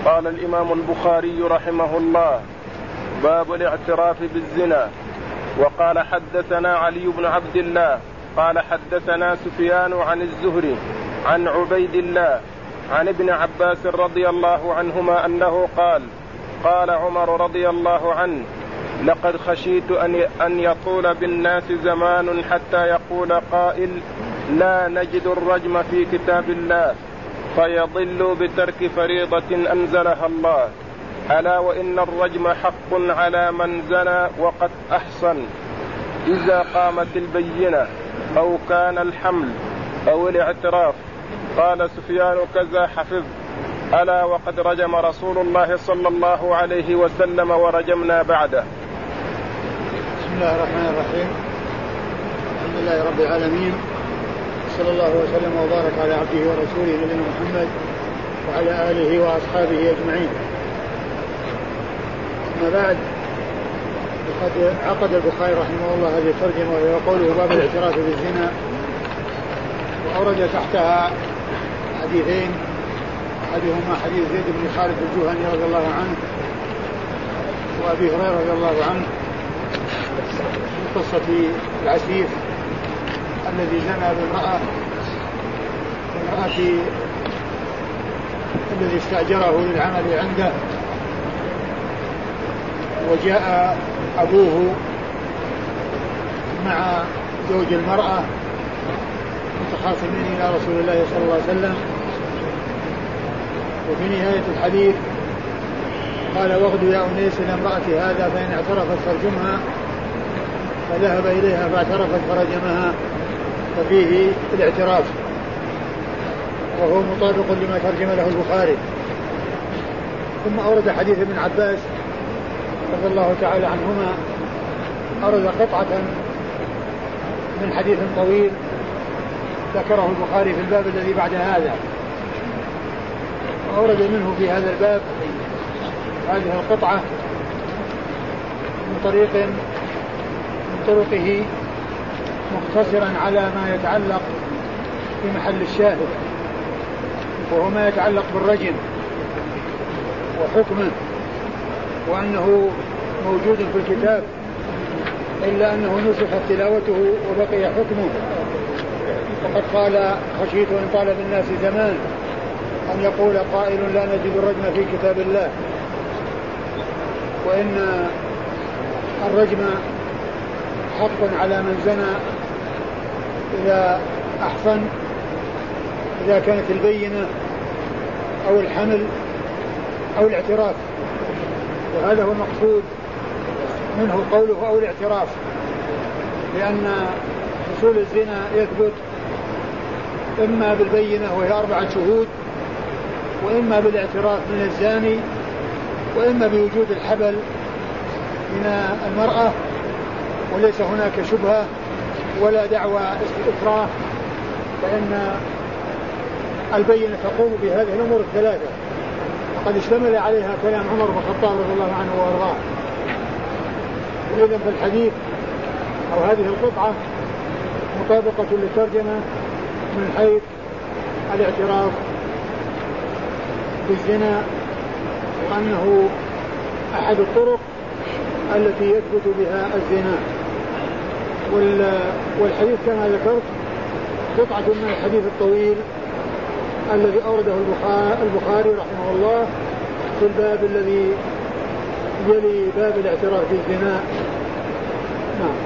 قال الإمام البخاري رحمه الله: باب الاعتراف بالزنا. وقال: حدثنا علي بن عبد الله قال حدثنا سفيان عن الزهري عن عبيد الله عن ابن عباس رضي الله عنهما أنه قال: قال عمر رضي الله عنه: لقد خشيت أن يطول بالناس زمان حتى يقول قائل: لا نجد الرجم في كتاب الله، فيضلوا بترك فريضة أنزلها الله. ألا وإن الرجم حق على من زنى وقد أحصن إذا قامت البينة أو كان الحمل أو الاعتراف. قال سفيان: كذا حفظ. ألا وقد رجم رسول الله صلى الله عليه وسلم ورجمنا بعده. بسم الله الرحمن الرحيم. الحمد لله رب العالمين، صلى الله وسلم وبارك على عبده ورسوله نبينا محمد وعلى آله وأصحابه أجمعين. أما بعد، وقد عقد البخاري رحمه الله هذه الترجمة وهي قوله: باب الاعتراف بالزنا، وأورد تحتها حديثين، أحدهما حديث زيد بن خالد الجهني رضي الله عنه وأبي هريرة رضي الله عنه في قصة العسيف الذي زنى بامرأة الذي استأجره للعمل عنده، وجاء أبوه مع زوج المرأة متخاصمين إلى رسول الله صلى الله عليه وسلم. وفي نهاية الحديث قال: واغدوا يا أنيس إلى امرأة هذا فإن اعترفت فارجمها. فذهب إليها فاعترفت فرجمها، ففيه الاعتراف، وهو مطابق لما ترجم له البخاري. ثم أورد حديث ابن عباس رضي الله تعالى عنهما، أورد قطعة من حديث طويل ذكره البخاري في الباب الذي بعد هذا، وأورد منه في هذا الباب هذه القطعة من طرقه مختصرا على ما يتعلق في محل الشاهد، وهو ما يتعلق بالرجم وحكمه، وأنه موجود في الكتاب إلا أنه نسخت تلاوته وبقي حكمه. وقد قال: خشيت إن طال بالناس زمان أن يقول قائل: لا نجد الرجم في كتاب الله. وإن الرجم حق على من زنى إذا أحصن، إذا كانت البينة أو الحمل أو الاعتراف، وهذا هو المقصود منه قوله أو الاعتراف، لأن حصول الزنا يثبت إما بالبينة وهي 4 شهود، وإما بالاعتراف من الزاني، وإما بوجود الحبل من المرأة وليس هناك شبهة ولا دعوى إكراه، فإن البينة تقوم بهذه الأمور الثلاثة، وقد اشتمل عليها كلام عمر بن الخطاب رضي الله عنه وارضاه. وإذن في الحديث أو هذه القطعة مطابقة للترجمة من حيث الاعتراف بالزنا، وأنه أحد الطرق التي يثبت بها الزنا. والحديث كما ذكرت قطعة من الحديث الطويل الذي أورده البخاري رحمه الله في الباب الذي يلي باب الاعتراف بالزنا. نعم.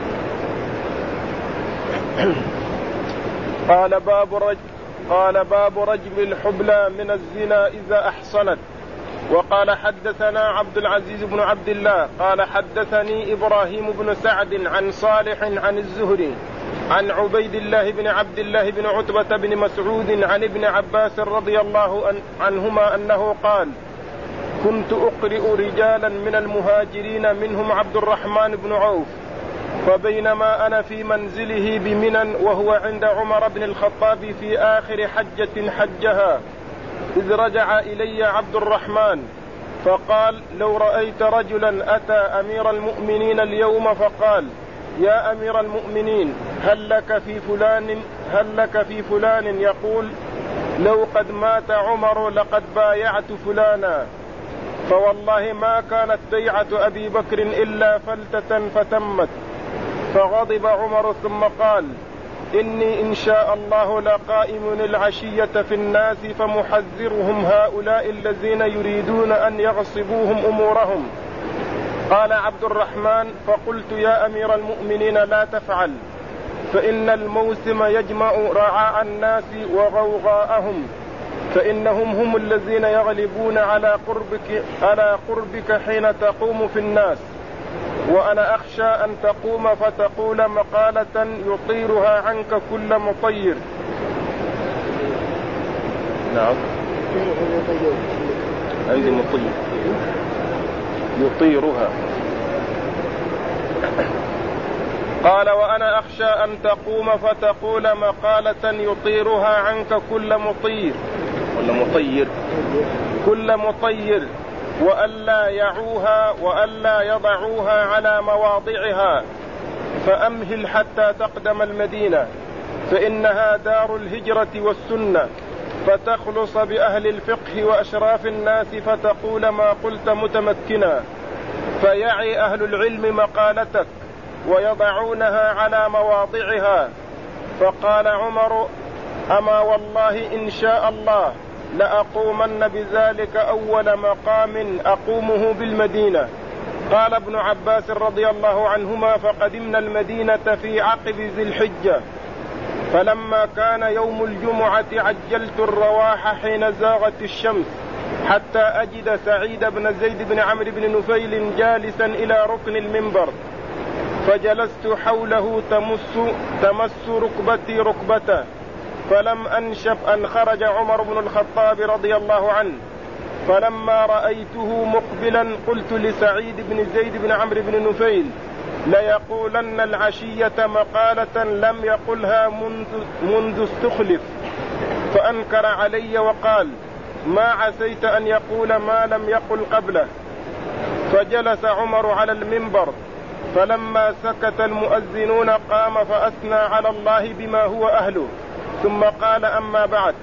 قال: باب رجم الحبلى من الزنا إذا أحصنت. وقال: حدثنا عبد العزيز بن عبد الله قال حدثني إبراهيم بن سعد عن صالح عن الزهري عن عبيد الله بن عبد الله بن عتبة بن مسعود عن ابن عباس رضي الله عنهما أنه قال: كنت أقرئ رجالا من المهاجرين منهم عبد الرحمن بن عوف، فبينما أنا في منزله بمنى وهو عند عمر بن الخطاب في آخر حجة حجها، إذ رجع إلي عبد الرحمن فقال: لو رأيت رجلا أتى أمير المؤمنين اليوم فقال: يا أمير المؤمنين هل لك في فلان يقول: لو قد مات عمر لقد بايعت فلانا، فوالله ما كانت بيعة أبي بكر إلا فلتة فتمت. فغضب عمر ثم قال: إني إن شاء الله لقائم العشية في الناس فمحذرهم هؤلاء الذين يريدون أن يغصبوهم أمورهم. قال عبد الرحمن: فقلت يا أمير المؤمنين لا تفعل، فإن الموسم يجمع رعاء الناس وغوغاءهم، فإنهم هم الذين يغلبون على قربك حين تقوم في الناس، وأنا أخشى أن تقوم فتقول مقالة يطيرها عنك كل مطير. نعم، أيدي مطير يطيرها. قال: وأنا أخشى أن تقوم فتقول مقالة يطيرها عنك كل مطير ولا مطير كل مطير، وألا يعوها وألا يضعوها على مواضعها، فأمهل حتى تقدم المدينة، فإنها دار الهجرة والسنة، فتخلص بأهل الفقه وأشراف الناس فتقول ما قلت متمكنا، فيعي أهل العلم مقالتك ويضعونها على مواضعها. فقال عمر: أما والله إن شاء الله لأقومن بذلك أول مقام أقومه بالمدينة. قال ابن عباس رضي الله عنهما: فقدمنا المدينة في عقب ذي الحجة، فلما كان يوم الجمعة عجلت الرواح حين زاغت الشمس حتى أجد سعيد بن زيد بن عمرو بن نفيل جالسا إلى ركن المنبر، فجلست حوله تمس ركبتي ركبته، فلم أنشب أن خرج عمر بن الخطاب رضي الله عنه، فلما رأيته مقبلا قلت لسعيد بن زيد بن عمرو بن نفيل: ليقولن العشية مقالة لم يقلها منذ استخلف. فأنكر علي وقال: ما عسيت أن يقول ما لم يقل قبله. فجلس عمر على المنبر، فلما سكت المؤذنون قام فأثنى على الله بما هو أهله، ثم قال: أما بعد،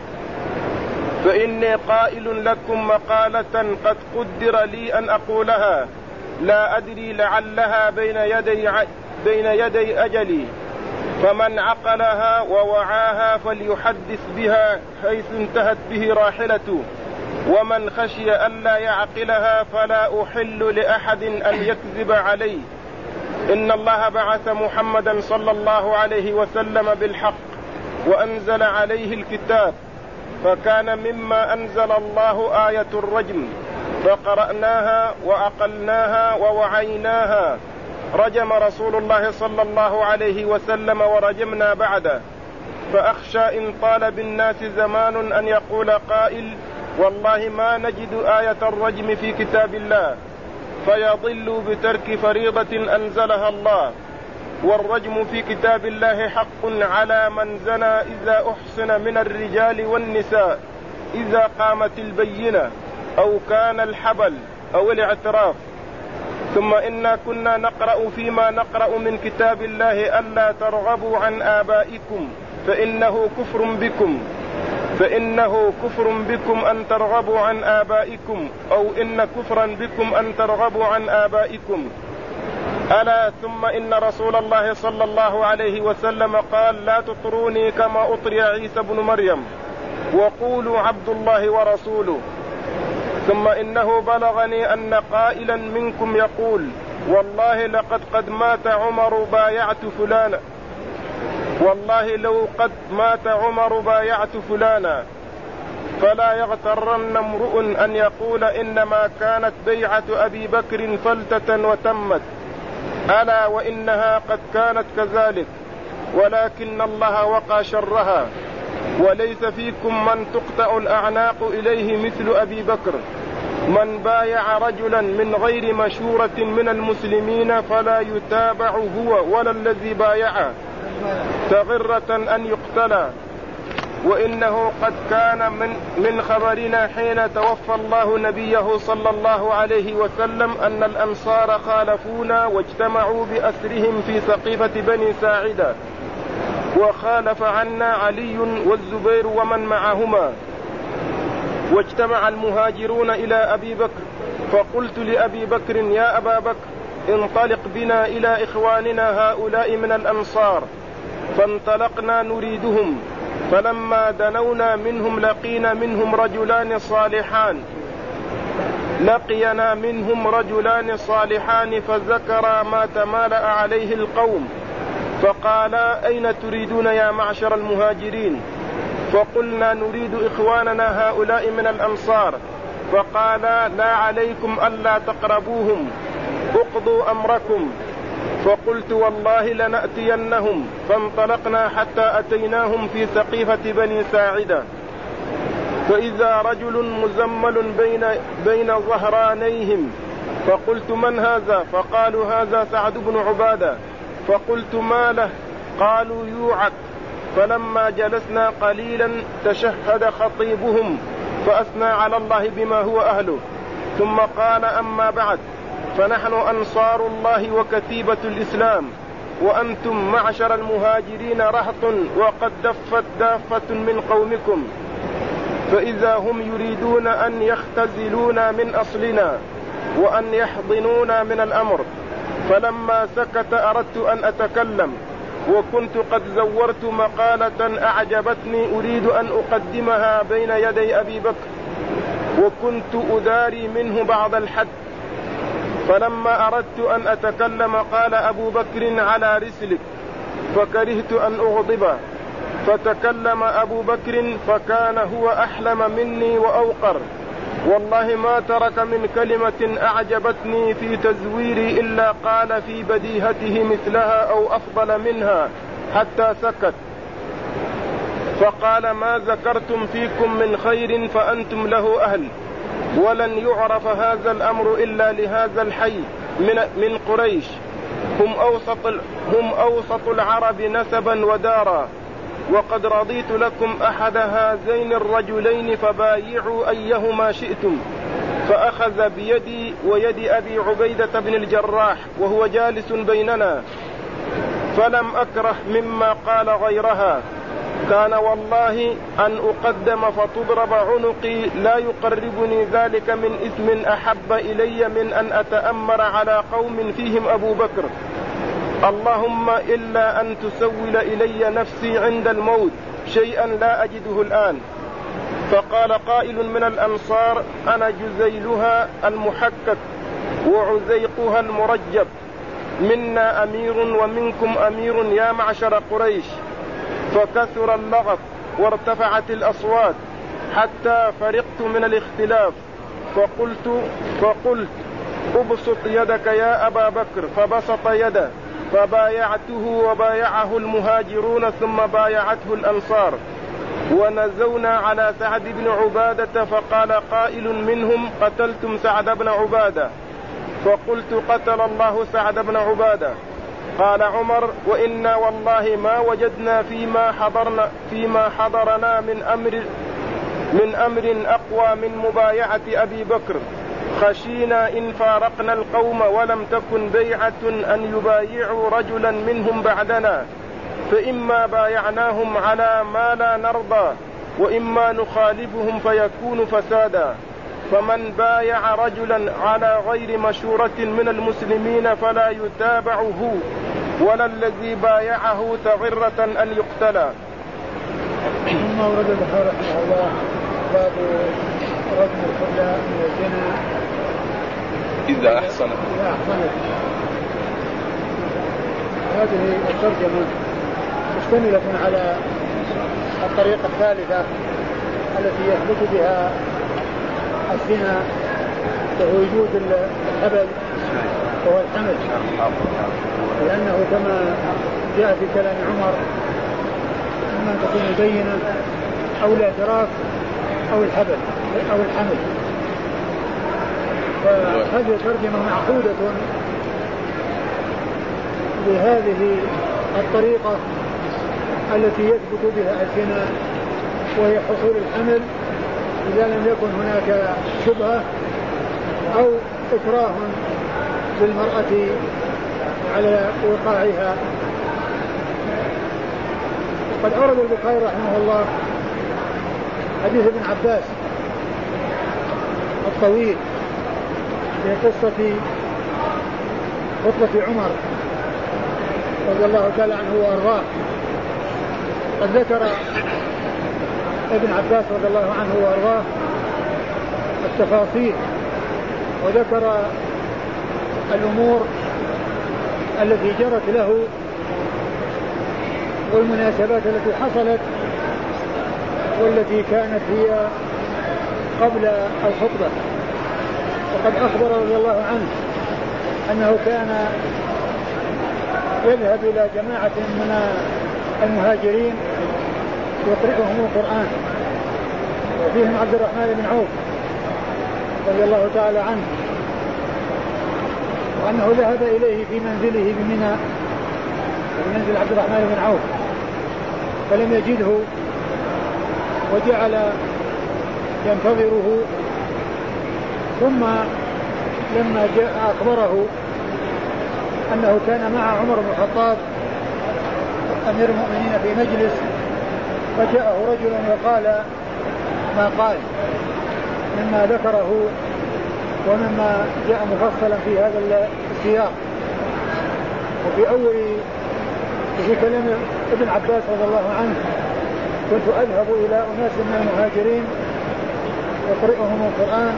فإني قائل لكم مقالة قد قدر لي أن أقولها، لا أدري لعلها بين يدي أجلي، فمن عقلها ووعاها فليحدث بها حيث انتهت به راحلته، ومن خشي ألا يعقلها فلا أحل لأحد أن يكذب علي. إن الله بعث محمدا صلى الله عليه وسلم بالحق وأنزل عليه الكتاب، فكان مما أنزل الله آية الرجم، فقرأناها وأقلناها ووعيناها. رجم رسول الله صلى الله عليه وسلم ورجمنا بعده، فأخشى إن طال بالناس زمان أن يقول قائل: والله ما نجد آية الرجم في كتاب الله، فيضل بترك فريضة أنزلها الله. والرجم في كتاب الله حق على من زنى إذا أحصن من الرجال والنساء، إذا قامت البينة أو كان الحبل أو الاعتراف. ثم إنا كنا نقرأ فيما نقرأ من كتاب الله: ألا ترغبوا عن آبائكم فإنه كفر بكم أن ترغبوا عن آبائكم، أو إن كفرا بكم أن ترغبوا عن آبائكم. ألا ثم إن رسول الله صلى الله عليه وسلم قال: لا تطروني كما أطري عيسى بن مريم، وقولوا عبد الله ورسوله. ثم إنه بلغني أن قائلا منكم يقول: والله لقد قد مات عمر بايعت فلانا، والله لو قد مات عمر بايعت فلانا. فلا يغترن امرؤ أن يقول إنما كانت بيعة أبي بكر فلتة وتمت، ألا وإنها قد كانت كذلك، ولكن الله وقى شرها. وليس فيكم من تقطع الأعناق إليه مثل أبي بكر. من بايع رجلا من غير مشورة من المسلمين فلا يتابع هو ولا الذي بايعه تغرة أن يقتل. وإنه قد كان من خبرنا حين توفى الله نبيه صلى الله عليه وسلم أن الأنصار خالفونا واجتمعوا بأسرهم في سقيفة بني ساعدة، وخالف عنا علي والزبير ومن معهما، واجتمع المهاجرون إلى أبي بكر فقلت لأبي بكر: يا أبا بكر، انطلق بنا إلى إخواننا هؤلاء من الأنصار. فانطلقنا نريدهم، فلما دنونا منهم لقينا منهم رجلان صالحان فذكر ما تمالأ عليه القوم، فقال: أين تريدون يا معشر المهاجرين؟ فقلنا: نريد إخواننا هؤلاء من الأنصار. فقال: لا عليكم ألا تقربوهم، اقضوا أمركم. فقلت: والله لنأتينهم. فانطلقنا حتى أتيناهم في سقيفة بني ساعدة، فإذا رجل مزمل بين ظهرانيهم. فقلت: من هذا؟ فقالوا: هذا سعد بن عبادة. فقلت: ما له؟ قالوا: يوعك. فلما جلسنا قليلا تشهد خطيبهم فأثنى على الله بما هو أهله، ثم قال: أما بعد، فنحن أنصار الله وكتيبة الإسلام، وأنتم معشر المهاجرين رهط، وقد دفت دافة من قومكم، فإذا هم يريدون أن يختزلونا من أصلنا وأن يحضنونا من الأمر. فلما سكت أردت أن أتكلم، وكنت قد زورت مقالة أعجبتني أريد أن أقدمها بين يدي أبي بكر، وكنت أداري منه بعض الحد. فلما أردت أن أتكلم قال أبو بكر: على رسلك. فكرهت أن أغضبه، فتكلم أبو بكر فكان هو أحلم مني وأوقر، والله ما ترك من كلمة أعجبتني في تزويري إلا قال في بديهته مثلها أو أفضل منها حتى سكت. فقال: ما ذكرتم فيكم من خير فأنتم له أهل، ولن يعرف هذا الأمر إلا لهذا الحي من قريش، هم أوسط العرب نسبا ودارا، وقد رضيت لكم أحد هذين الرجلين فبايعوا أيهما شئتم. فأخذ بيدي ويد أبي عبيدة بن الجراح وهو جالس بيننا، فلم أكره مما قال غيرها. كان والله أن أقدم فتضرب عنقي لا يقربني ذلك من إثم أحب إلي من أن أتأمر على قوم فيهم أبو بكر، اللهم إلا أن تسول إلي نفسي عند الموت شيئا لا أجده الآن. فقال قائل من الأنصار: أنا جزيلها المحكك وعزيقها المرجب، منا أمير ومنكم أمير يا معشر قريش. فكثر اللغط وارتفعت الأصوات حتى فرقت من الاختلاف، فقلت: أبسط يدك يا أبا بكر. فبسط يده، فبايعته وبايعه المهاجرون ثم بايعته الأنصار. ونزونا على سعد بن عبادة، فقال قائل منهم: قتلتم سعد بن عبادة. فقلت: قتل الله سعد بن عبادة. قال عمر: وإنا والله ما وجدنا فيما حضرنا من أمر أقوى من مبايعة أبي بكر، خشينا إن فارقنا القوم ولم تكن بيعة أن يبايعوا رجلا منهم بعدنا، فإما بايعناهم على ما لا نرضى، وإما نخالفهم فيكون فسادا. فمن بايع رجلا على غير مشورة من المسلمين فلا يتابعه، ولا الذي بايعه تغرة أن يقتلى. ثم ورد البخاري رحمه الله باب رجم الخلى من الزنا إذا أحسن. هذه الترجمة مشتملة على الطريقة الثالثة التي يثبت بها الزنا، وهو وجود الحبل وهو الحمل، لأنه كما جاء في كلام عمر: إما أن تكون البينة أو الاعتراف أو الحبل أو الحمل. فهذه الترجمة معقودة بهذه الطريقة التي يثبت بها الزنا، وهي حصول الحمل إذا لم يكن هناك شبهة أو إكراه بالمرأة على وقاعها. قد أورد البخاري رحمه الله حديث ابن عباس الطويل في قصة خطبة عمر رضي الله تعالى عنه وأرضاه. قد ذكر ابن عباس رضي الله عنه وأرضاه التفاصيل وذكر الأمور التي جرت له والمناسبات التي حصلت والتي كانت هي قبل الخطبة. وقد أخبر رضي الله عنه أنه كان يذهب إلى جماعة من المهاجرين يقرئهم القرآن وفيهم عبد الرحمن بن عوف رضي الله تعالى عنه، وأنه ذهب إليه في منزله بمنى في منزل عبد الرحمن بن عوف فلم يجده وجعل ينتظره، ثم لما جاء أخبره أنه كان مع عمر بن الخطاب أمير المؤمنين في مجلس، فجاءه رجل وقال ما قال مما ذكره ومما جاء مفصلا في هذا السياق. وفي أول في كلام ابن عباس رضي الله عنه كنت أذهب إلى أناس من المهاجرين يقرئهم القرآن،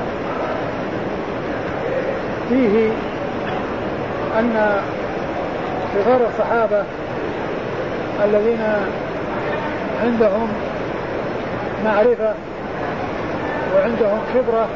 فيه أن صغار الصحابة الذين عندهم معرفة وعندهم خبرة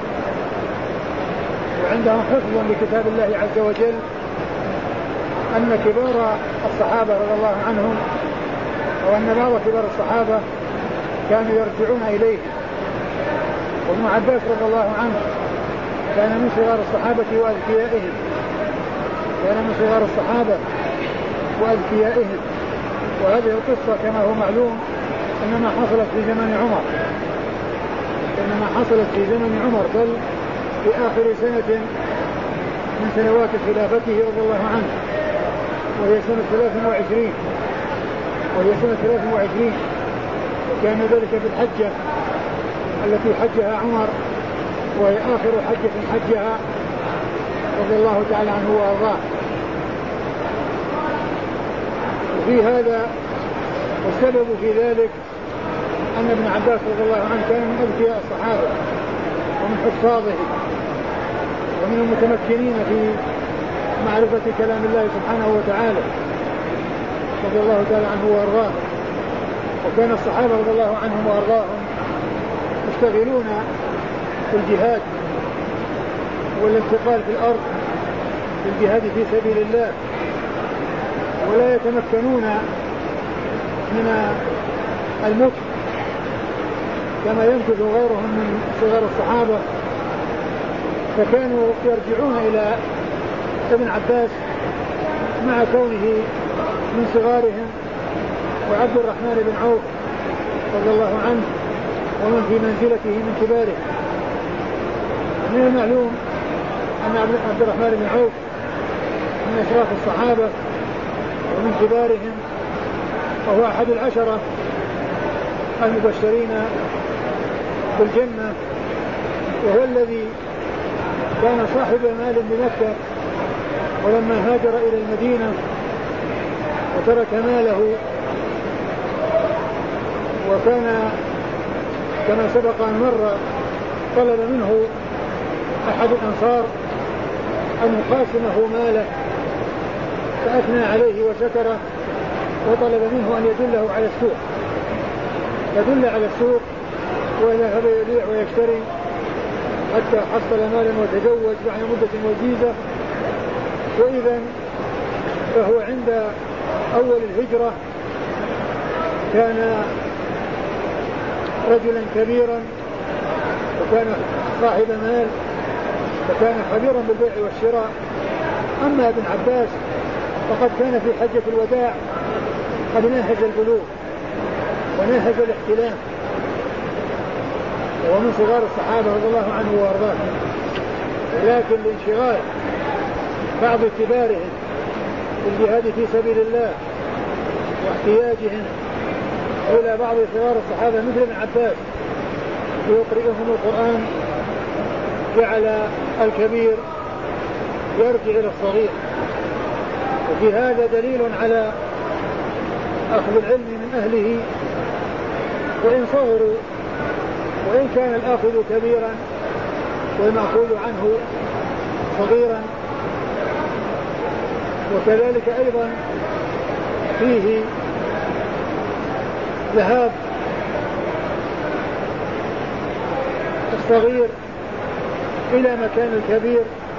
وعندهم حفظ لكتاب الله عز وجل، أن كبار الصحابة رضي الله عنهم أو أن بعض كبار الصحابة كانوا يرجعون إليه. وابن عباس رضي الله عنه كان من صغار الصحابة وأذكيائهم، كان من صغار الصحابة وأذكيائهم. وهذه القصة كما هو معلوم إنما حصلت في زمن عمر، إنما حصلت في زمن عمر، بل في آخر سنة من سنوات خلافته رضي الله عنه، وهي سنة 23، وكان ذلك في الحجة التي حجها عمر، وهي آخر حجة حجها رضي الله تعالى عنه وأرضاه. وفي هذا والسبب في ذلك أن ابن عباس رضي الله عنه كان من أذكياء الصحابة ومن حفاظه ومن المتمكنين في معرفة كلام الله سبحانه وتعالى رضي الله تعالى عنه وأرضاه. وكان الصحابة رضي الله عنهم وأرضاهم يشتغلون في الجهاد والانتقال في الأرض في الجهاد في سبيل الله، ولا يتمكنون من المكر كما يمكث غيرهم من صغار الصحابة، فكانوا يرجعون إلى ابن عباس مع كونه من صغارهم، وعبد الرحمن بن عوف رضي الله عنه ومن في منزلته من كباره. من المعلوم أن عبد الرحمن بن عوف من أشراف الصحابة ومن كبارهم، وهو أحد العشرة المبشرين بالجنة، وهو الذي كان صاحب مال بمكة، ولما هاجر إلى المدينة وترك ماله، وكان كما سبق أن مر طلب منه أحد الأنصار أن يقاسمه ماله، فأثنى عليه وشكره، وطلب منه أن يدله على السوق، فدل على السوق وذهب يبيع ويشتري حتى حصل مالا وتزوج بعد مدة وجيزة. وإذا فهو عند أول الهجرة كان رجلا كبيرا وكان صاحب مال، فكان خبيرا بالبيع والشراء. أما ابن عباس فقد كان في حجة الوداع قد ناهز البلوغ وناهز الاحتلام، ومن صغار الصحابة رضي الله عنه وارضاه، ولكن لانشغال بعض كبارهم بالجهاد في سبيل الله واحتياجهم إلى بعض صغار الصحابة مثل ابن عباس يقرئهم القرآن، جعل الكبير يرجع إلى الصغير. وفي هذا دليل على أخذ العلم من أهله وإن صغروا، وإن كان الآخذ كبيرا والمأخوذ عنه صغيرا. وكذلك أيضا فيه ذهاب الصغير إلى مكان الكبير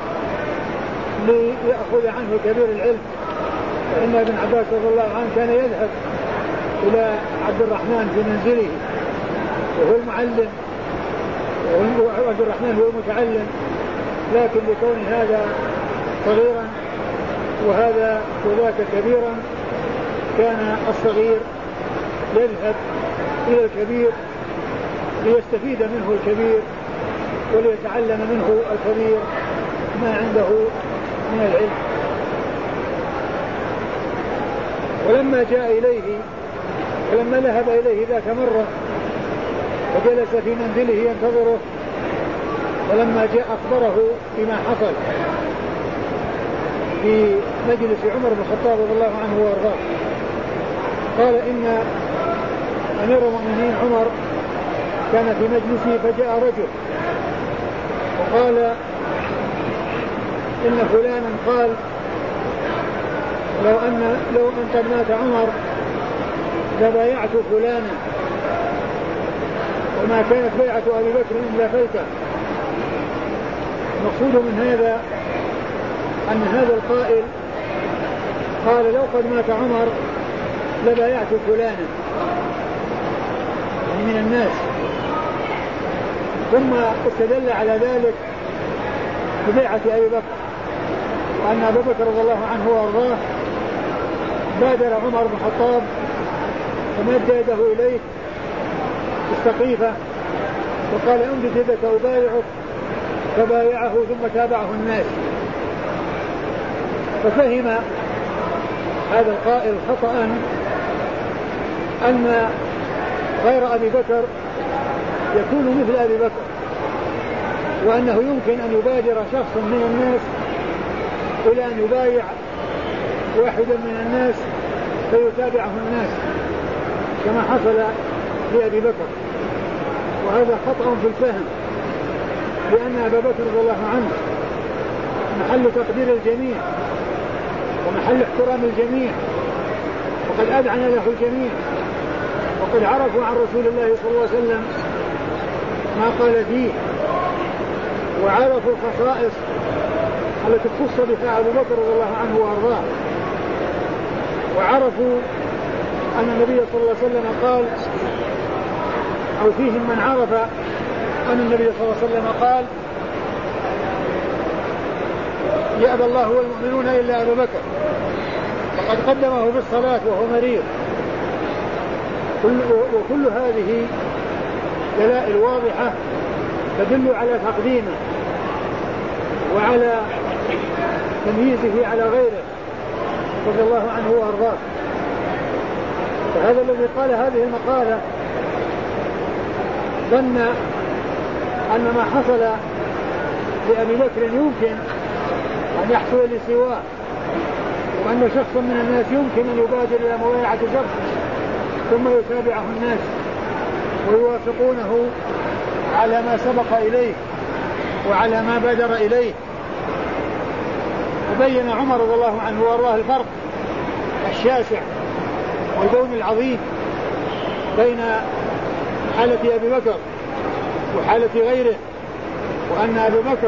ليأخذ عنه كبير العلم. فإن ابن عباس رضي الله عنه كان يذهب إلى عبد الرحمن في منزله وهو المعلم، وعبد الرحمن هو المتعلم، لكن لكون هذا صغيرا وهذا وذاك كبيرا كان الصغير يذهب إلى الكبير ليستفيد منه الكبير وليتعلم منه الكبير ما عنده من العلم. ولما جاء إليه ولما ذهب إليه ذاك مرة وجلس في منزله ينتظره، ولما جاء أخبره بما حصل في مجلس عمر بن الخطاب رضي الله عنه وارضاه، قال إن أمير المؤمنين عمر كان في مجلسه فجاء رجل وقال إن فلانا قال لو أن قد مات عمر لبايعت فلانا، وما كانت بيعة أبي بكر إلا فلتة. المقصود من هذا أن هذا القائل قال لو قد مات عمر لبايعت فلانا من الناس، ثم استدل على ذلك ببيعة أبي بكر، وأن أبي بكر رضي الله عنه وأرضاه بادر عمر بن الخطاب فمد يده إليه بالسقيفة وقال أمدد يدك أبايعك، فبايعه ثم تابعه الناس. ففهم هذا القائل خطأ أن غير أبي بكر يكون مثل أبي بكر، وأنه يمكن أن يبادر شخص من الناس إلى أن يبايع واحدا من الناس فيتابعه الناس كما حصل لأبي بكر. وهذا خطأ في الفهم، لأن أبا بكر رضي الله عنه محل تقدير الجميع ومحل احترام الجميع، وقد أذعن له الجميع، وقد عرفوا عن رسول الله صلى الله عليه وسلم ما قال فيه، وعرفوا الخصائص التي اختص بها أبو بكر رضي الله عنه وأرضاه، وعرفوا أن النبي صلى الله عليه وسلم قال، أو فيهم من عرف أن النبي صلى الله عليه وسلم قال يأبى الله والمؤمنون إلا أبا بكر، فقد قدمه بالصلاة وهو مريض. وكل هذه دلائل واضحة تدل على تقديمه وعلى تمييزه على غيره رضي الله عنه وأرضاه. فهذا الذي قال هذه المقالة ظن أن ما حصل لأبي بكر يمكن أن يحصل لسواه، وأن شخص من الناس يمكن أن يبادر إلى مبايعة شخص ثم يتابعه الناس ويوافقونه على ما سبق إليه وعلى ما بادر إليه. وبين عمر رضي الله عنه وارضاه الفرق الشاسع والبون العظيم بين حالة أبي بكر وحالة غيره، وأن أبي بكر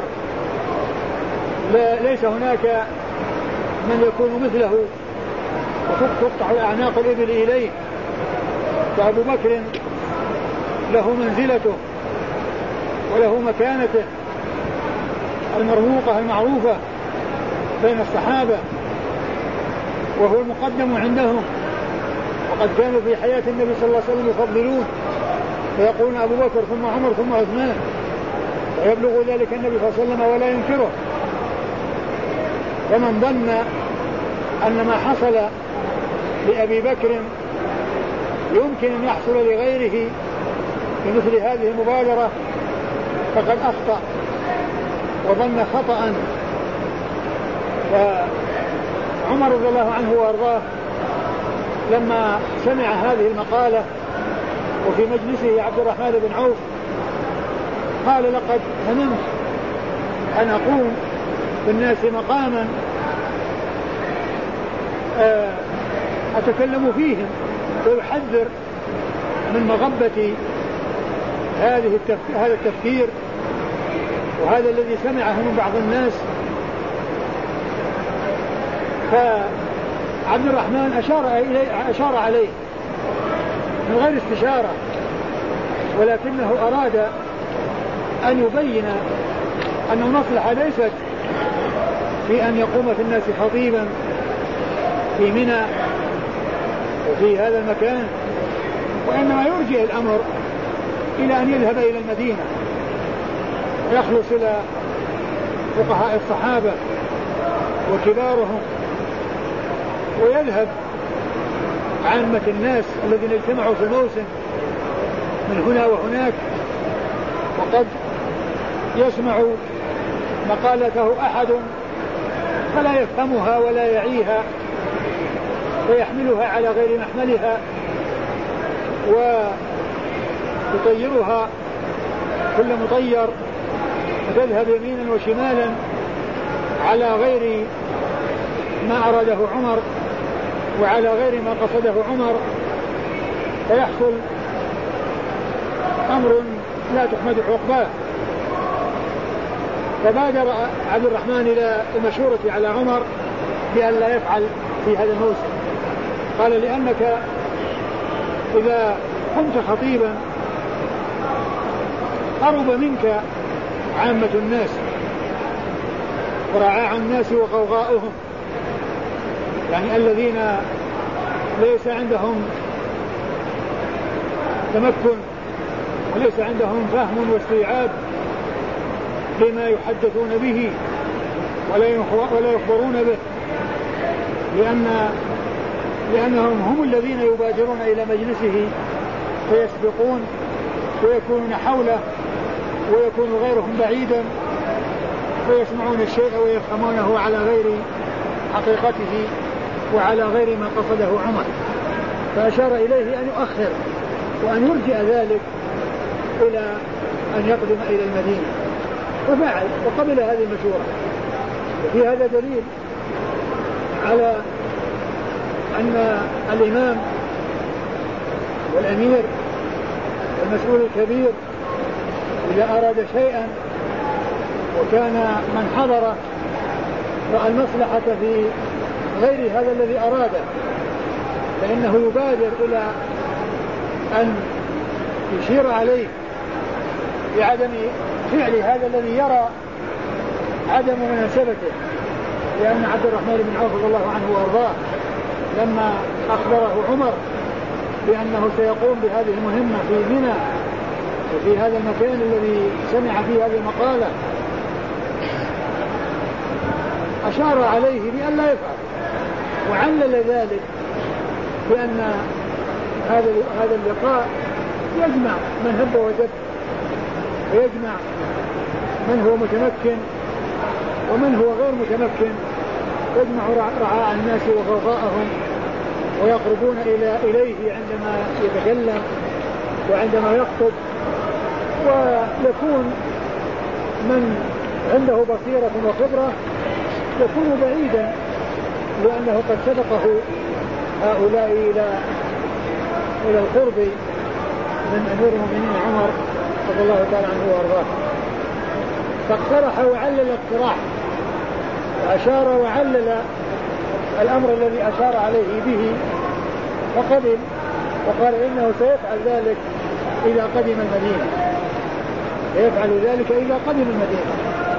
ليس هناك من يكون مثله وتقطع أعناق الإبل إليه، فأبو بكر له منزلته وله مكانته المرموقة المعروفة بين الصحابة، وهو المقدم عندهم، وقد كانوا في حياة النبي صلى الله عليه وسلم يفضلون فيقولون أبو بكر ثم عمر ثم عثمان، ويبلغ ذلك النبي صلى الله عليه وسلم ولا ينكره. فمن ظن أن ما حصل لأبي بكر يمكن أن يحصل لغيره بمثل هذه المبادرة فقد أخطأ وظن خطأ فعمر رضي الله عنه وارضاه لما سمع هذه المقالة وفي مجلسه عبد الرحمن بن عوف قال لقد هممت أن أقوم بالناس مقاما أتكلم فيهم ويحذر من مغبة هذا التفكير وهذا الذي سمعه من بعض الناس. فعبد الرحمن أشار عليه من غير استشارة، ولكنه أراد أن يبين أن المصلحة ليست في أن يقوم في الناس خطيبا في منى وفي هذا المكان، وإنما يرجع الأمر إلى أن يذهب إلى المدينة ويخلص إلى فقهاء الصحابة وكبارهم، ويذهب عامة الناس الذين اجتمعوا في الموسم من هنا وهناك، وقد يسمع مقالته أحد فلا يفهمها ولا يعيها ويحملها على غير محملها ويطيرها كل مطير وتذهب يمينا وشمالا على غير ما أراده عمر وعلى غير ما قصده عمر، فيحصل أمر لا تحمد عقباه. فبادر عبد الرحمن إلى المشورة على عمر بأن لا يفعل في هذا الموسم. قال لأنك إذا كنت خطيبا قرب منك عامة الناس ورعاع الناس وغوغاؤهم، يعني الذين ليس عندهم تمكن وليس عندهم فهم واستيعاب لما يحدثون به ولا يخبرون به، لأنهم هم الذين يبادرون إلى مجلسه فيسبقون ويكونون حوله ويكون غيرهم بعيدا ويسمعون الشيء ويفهمونه على غير حقيقته وعلى غير ما قصده عمر. فأشار إليه أن يؤخر وأن يرجع ذلك إلى أن يقدم إلى المدينة، وفعل وقبل هذه المشورة. وفي هذا دليل على أن الإمام والأمير والمسؤول الكبير إذا أراد شيئا وكان من حضر رأى المصلحة في غير هذا الذي أراده فإنه يبادر إلى أن يشير عليه بعدم فعل هذا الذي يرى عدم مناسبته. لأن عبد الرحمن بن عوف رضي الله عنه وارضاه لما أخبره عمر بأنه سيقوم بهذه المهمة في منى وفي هذا المكان الذي سمع فيه هذه المقالة أشار عليه بأن لا يفعل، وعلل ذلك بأن هذا اللقاء يجمع من هب ودب ويجمع من هو متمكن ومن هو غير متمكن، يجمع رعاع الناس وغوغاءهم ويقربون إليه عندما يتكلم وعندما يخطب، ويكون من عنده بصيرة وخبرة يكون بعيدا لأنه قد سبقه هؤلاء إلى القرب من أمير المؤمنين عمر رضي الله تعالى عنه وارضاه. فاقترح وعلل الاقتراح وأشار وعلل الأمر الذي أشار عليه به فقبل، وقال إنه سيفعل ذلك إذا قدم المدينة، سيفعل ذلك إذا قدم المدينة.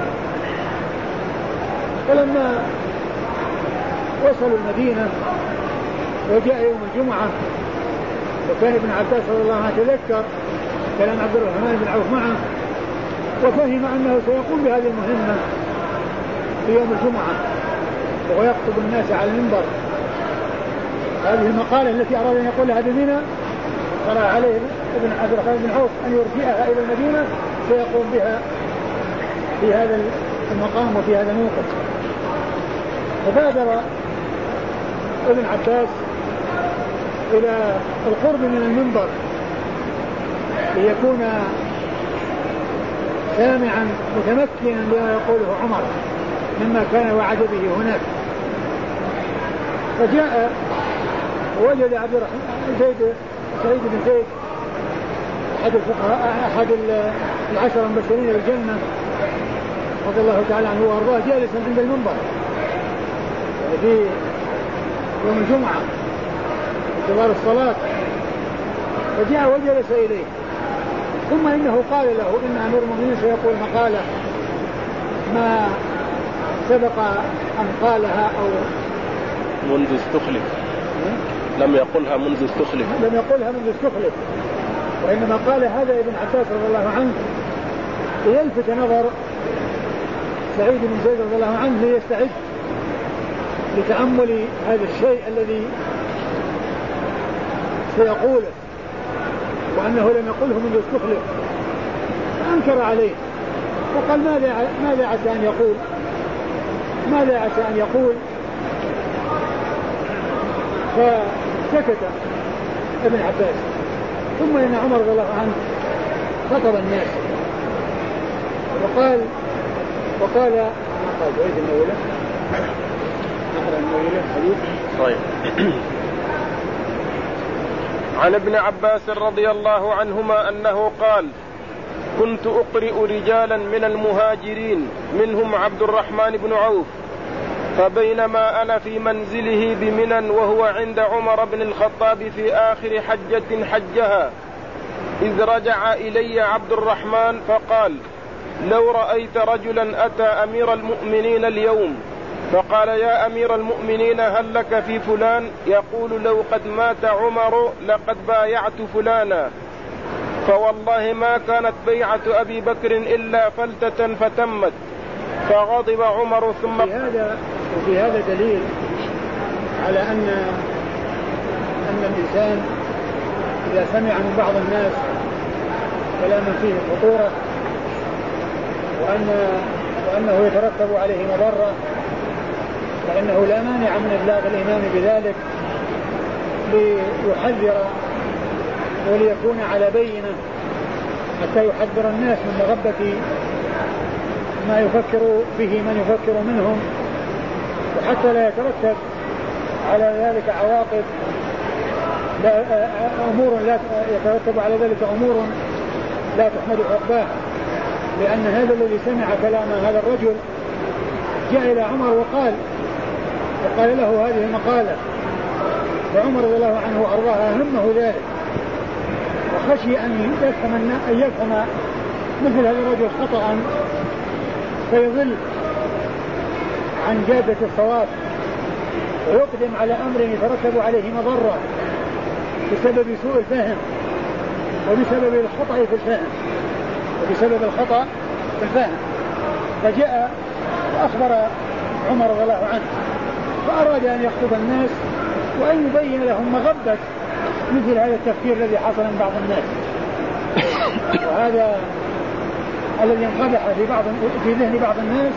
فلما وصلوا المدينة وجاء يوم الجمعة وكان ابن عباس رضي الله عنه يتذكر كلام عبد الرحمن بن عوف معه وفهم أنه سيقوم بهذه المهمة في يوم الجمعة وهو يخطب الناس على المنبر. هذه المقالة التي أراد أن يقولها بمنى قرأ عليه ابن عبد الرحمن بن عوف أن يرجعها إلى المدينة سيقوم بها في هذا المقام وفي هذا الموقف. فبادر ابن عباس إلى القرب من المنبر ليكون سامعا متمكنا لما يقوله عمر مما كان وعد به هناك. فجاء ووجد عبد الرحمن سعيد بن زيد أحد الفقهاء أحد العشر المبشرين بالجنة رضي الله تعالى عنه وأرضاه جالسا عند المنبر في يوم الجمعة انتظار الصلاة، فجاء وجلس إليه، ثم إنه قال له إن أمير المؤمنين سيقول مقالة ما سبق أن قالها أو منذ استخلف، لم يقلها منذ استخلف، وإنما قال هذا ابن عباس رضي الله عنه ليلفت نظر سعيد بن زيد رضي الله عنه ليستعد لتأمل هذا الشيء الذي سيقوله، وأنه لم يقله منذ استخلف، فأنكر عليه وقال ماذا عسى أن يقول فسكت ابن عباس. ثم إن عمر رضي الله عنه خطب الناس وقال عيد المولى نقرأ المولى حديث طيب. عن ابن عباس رضي الله عنهما أنه قال: كنت أقرئ رجالا من المهاجرين منهم عبد الرحمن بن عوف، فبينما أنا في منزله بمنى وهو عند عمر بن الخطاب في آخر حجة حجها، إذ رجع إلي عبد الرحمن فقال: لو رأيت رجلا أتى أمير المؤمنين اليوم فقال: يا أمير المؤمنين هل لك في فلان؟ يقول: لو قد مات عمر لقد بايعت فلانا، فوالله ما كانت بيعة أبي بكر إلا فلتة فتمت. فغضب عمر ثم في هذا دليل على أن الإنسان إذا سمع من بعض الناس كلاما فيه خطورة وأنه يترتب عليه مضرة، فإنه لا مانع من إبلاغ الإمام بذلك ليحذر وليكون على بينة حتى يحذر الناس من مغبة ما يفكر به من يفكر منهم، وحتى لا يترتب على ذلك عواقب أمور لا يترتب على ذلك أمور لا تحمد عقباها. لأن هذا الذي سمع كلام هذا الرجل جاء إلى عمر وقال له هذه المقالة، فعمر رضي الله عنه وأرضاه همه ذلك، وخشي أن يفهم مثل هذا الرجل خطأ فيضل عن جادة الصواب ويقدم على أمر يترتب عليه مضرة بسبب سوء الفهم وبسبب الخطأ في الفهم. فجاء وأخبر عمر رضي الله عنه فأراد أن يخطب الناس وأن يبين لهم مغبة مثل هذا التفكير الذي حصل من بعض الناس، وهذا الذي انقدح في ذهن بعض الناس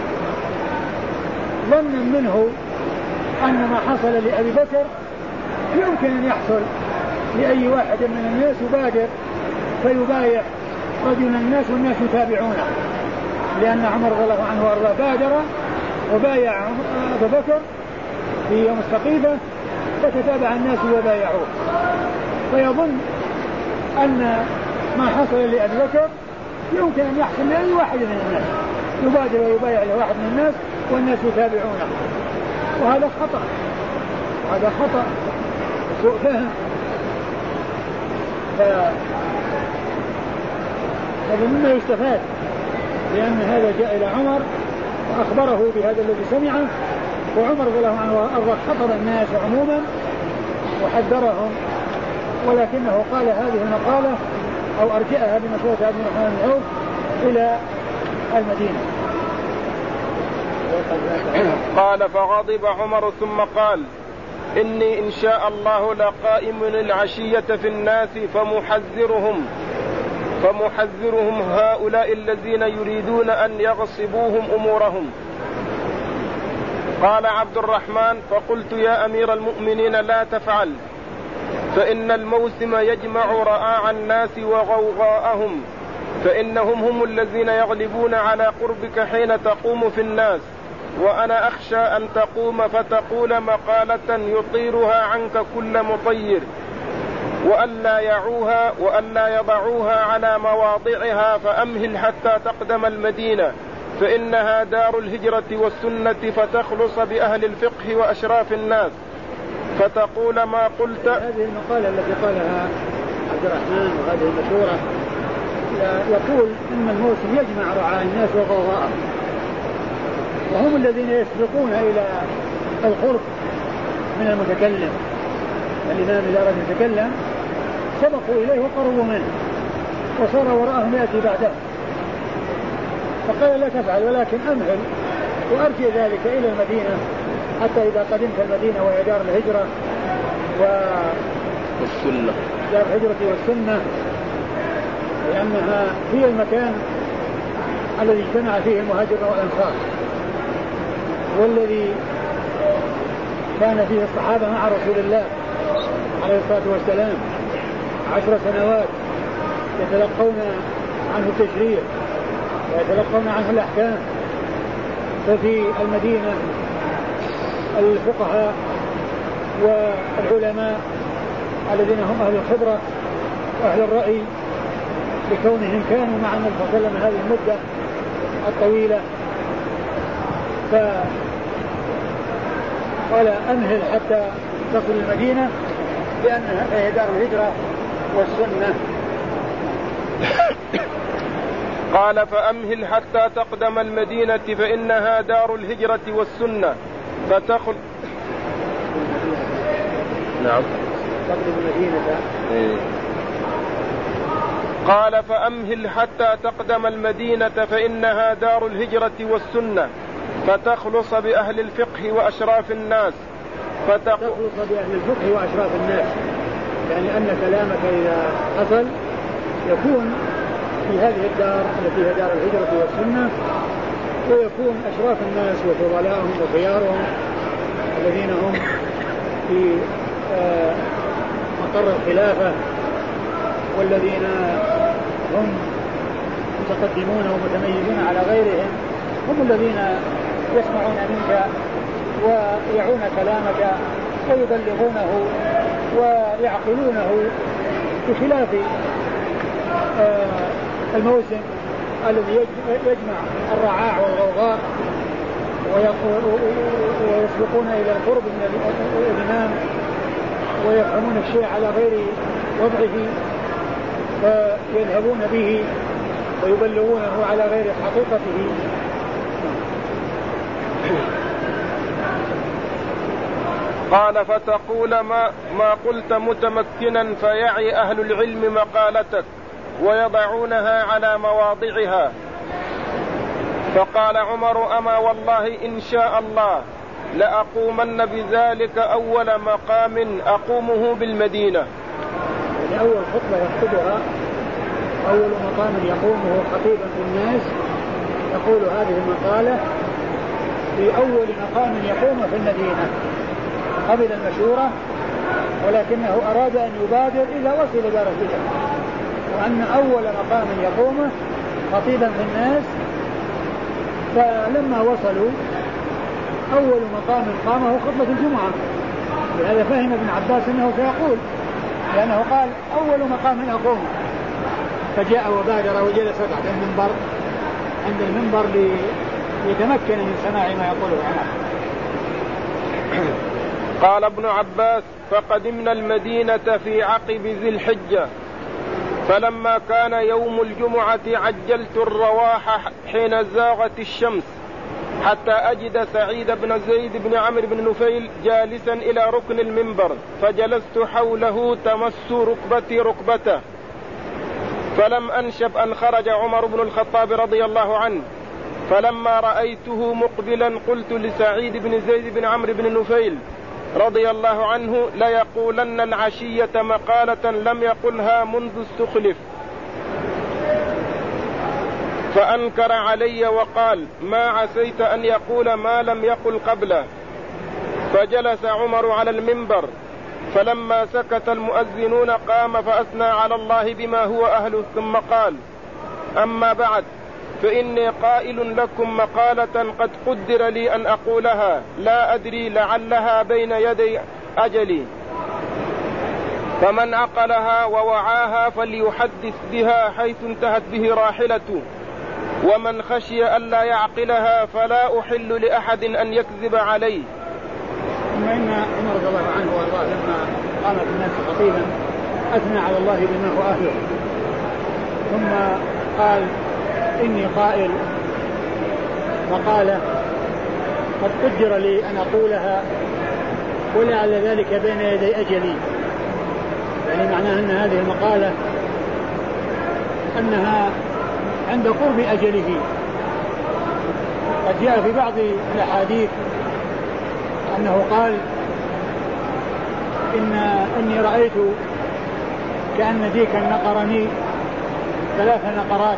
ظنا منه أن ما حصل لأبي بكر يمكن أن يحصل لأي واحد من الناس، يبادر فيبايع رجل الناس والناس يتابعونه، لأن عمر رضي الله عنه وأرضاه بادر وبايع أبو بكر في يوم السقيفة فتتابع الناس وبايعوه، فيظن أن ما حصل لأبي بكر يمكن أن يحصل لأي واحد من الناس، يبادر ويبايع لواحد من الناس والناس يتابعونه، وهذا خطأ سوء فهم. هذا مما يستفاد، لأن هذا جاء إلى عمر وأخبره بهذا الذي سمعه، وعمر رضي الله عنه وأرضاه خطب الناس عموما وحذرهم، ولكنه قال هذه المقالة أو أرجعها بمشورة عبد الرحمن بن عوف إلى المدينة. قال: فغضب عمر ثم قال: إني إن شاء الله لقائم العشية في الناس فمحذرهم هؤلاء الذين يريدون أن يغصبوهم أمورهم. قال عبد الرحمن: فقلت: يا أمير المؤمنين لا تفعل، فإن الموسم يجمع رآع الناس وغوغاءهم، فإنهم هم الذين يغلبون على قربك حين تقوم في الناس، وأنا أخشى أن تقوم فتقول مقالة يطيرها عنك كل مطير، وألا يعوها وألا يضعوها على مواضعها، فأمهل حتى تقدم المدينة، فإنها دار الهجرة والسنة، فتخلص بأهل الفقه وأشراف الناس، فتقول ما قلت. هذه المقالة التي قالها عبد الرحمن وهذه المشهورة يقول إن الموسم يجمع رعاء الناس وغوغاءهم، وهم الذين يسبقون إلى القرب من المتكلم. الإمام إذا أراد يتكلم سبقوا إليه وقربوا منه، وصار وراءهم يأتي بعده. فقال: لا تفعل، ولكن أمهل وأرجع ذلك إلى المدينة، حتى إذا قدمت المدينة وهي دار الهجرة والسنة، دار الهجرة والسنة، لأنها هي المكان الذي اجتمع فيه المهاجرون والأنصار، والذي كان فيه الصحابة مع رسول الله عليه الصلاة والسلام 10 سنوات يتلقون عنه التشريع ويتلقون عنه الأحكام. ففي المدينة الفقهاء والعلماء الذين هم أهل الخبرة وأهل الرأي، بكونهم كانوا مع النبي صلى الله عليه وسلم هذه المدة الطويلة. فقال: أمهل حتى تصل المدينة، لأنها هي دار الهجرة والسنة. قال: فأمهل حتى تقدم المدينة، فإنها دار الهجرة والسنة، فتخل. نعم. تقدم المدينة. قال: فأمهل حتى تقدم المدينة، فإنها دار الهجرة والسنة، فتخلص بأهل الفقه وأشراف الناس. تخلص بأهل الفقه وأشراف الناس، يعني أن كلامك إذا حصل يكون في هذه الدار التي هي دار الهجرة والسنة، ويكون أشراف الناس وفضلاءهم وخيارهم الذين هم في مقر الخلافة، والذين هم متقدمون ومتميزون على غيرهم، هم الذين يسمعون منك ويعون كلامك ويبلغونه ويعقلونه، بخلاف الموسم الذي يجمع الرعاع والغوغاء ويسبقون إلى القرب من الإمام ويفهمون الشيء على غير وضعه، فيذهبون به ويبلغونه على غير حقيقته. قال: فتقول ما قلت متمكنا، فيعي أهل العلم مقالتك ويضعونها على مواضعها. فقال عمر: أما والله إن شاء الله لأقومن بذلك أول مقام أقومه بالمدينة. يعني أول خطبة يخطبها، أول مقام يقومه خطيبا في الناس، يقول هذه المقالة في أول مقام يقوم في المدينة. قبل المشورة، ولكنه أراد أن يبادر إذا وصل دار الهجرة، وأن أول مقام يقومه خطيبا في الناس. فلما وصلوا أول مقام قامه خطبة الجمعة، لهذا فهم ابن عباس أنه سيقول، لأنه قال أول مقام أقومه، فجاء وبادر وجلس تحت المنبر عند المنبر ليتمكن من سماع ما يقوله عمر. قال ابن عباس: فقدمنا المدينة في عقب ذي الحجة، فلما كان يوم الجمعة عجلت الرواح حين زاغت الشمس، حتى أجد سعيد بن زيد بن عمرو بن نفيل جالسا إلى ركن المنبر، فجلست حوله تمس ركبتي ركبته، فلم أنشب أن خرج عمر بن الخطاب رضي الله عنه، فلما رأيته مقبلا قلت لسعيد بن زيد بن عمرو بن نفيل رضي الله عنه: ليقولن العشية مقالة لم يقلها منذ استخلف. فأنكر علي وقال: ما عسيت أن يقول ما لم يقل قبله. فجلس عمر على المنبر، فلما سكت المؤذنون قام فأثنى على الله بما هو أهله، ثم قال: أما بعد، فإني قائل لكم مقالة قد قدر لي أن أقولها، لا أدري لعلها بين يدي أجلي، فمن عقلها ووعاها فليحدث بها حيث انتهت به راحلته، ومن خشي ألا يعقلها فلا أحل لأحد أن يكذب عليه. ثم إن عمر رضي الله عنه وارضاه لما قام في الناس خطيبا أثنى على الله بما هو أهله، ثم قال: إني قائل مقالة قد قدر لي أن أقولها ولعل ذلك بين يدي أجلي. يعني معناه أن هذه المقالة أنها عند قرب أجله. قد جاء في بعض الأحاديث أنه قال: إني رأيت كأن ديكا نقرني 3 نقرات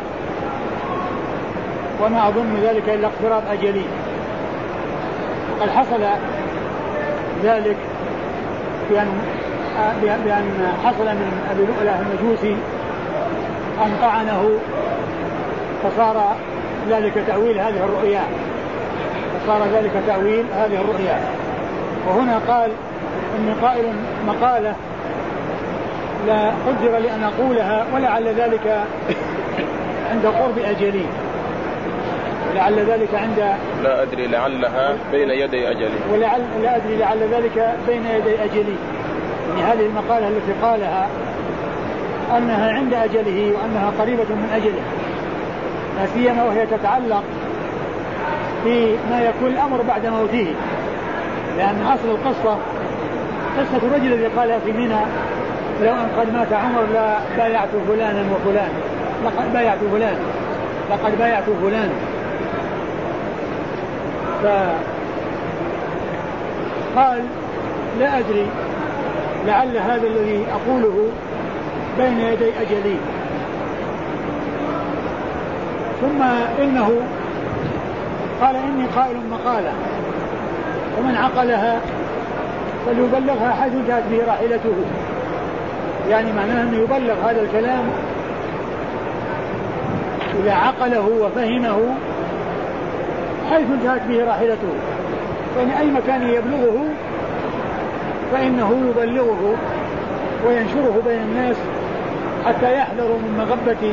وما أظن ذلك إلا اقتراب أجلي. وقد حصل ذلك بأن حصل من أبي لؤلؤة المجوسي أن طعنه، فصار ذلك تأويل هذه الرؤيا. وهنا قال: إني قائل مقالة لا قدر لي أن أقولها ولعل ذلك عند قرب أجلي، ولعل ذلك عند لا أدري لعلها بين يدي أجلي، لا أدري لعل ذلك بين يدي أجلي. يعني هذه المقالة التي قالها أنها عند أجله وأنها قريبة من أجله، لا سيما وهي تتعلق بما يكون الأمر بعد موته. لأن أصل القصة قصة الرجل الذي قال في منى: لو أن قد مات عمر لا بايعت فلانا وفلان، لقد بايعت فلان. فقال: لا أدري لعل هذا الذي أقوله بين يدي أجلي. ثم إنه قال: إني قائل مقالة ومن عقلها فليبلغها حيث جاءت به راحلته. يعني معناه أنه يبلغ هذا الكلام إذا عقله وفهمه حيث جاءت به راحلته، فإن أي مكان يبلغه فإنه يبلغه وينشره بين الناس حتى يحذروا من مغبة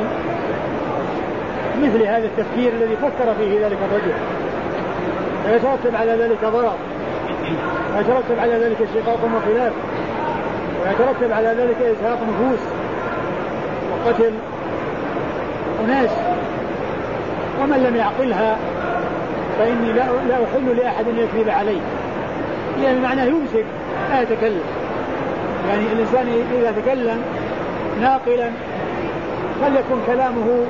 مثل هذا التفكير الذي فكر فيه ذلك الرجل، ويترتب على ذلك ضرر، ويترتب على ذلك شقاق وخلاف، ويترتب على ذلك إزهاق نفوس وقتل أناس. ومن لم يعقلها فإني لا أحل لأحد أن يكذب عليه. يعني معناه يمسك لا يتكلم. يعني الإنسان إذا تكلم ناقلا فليكن كلامه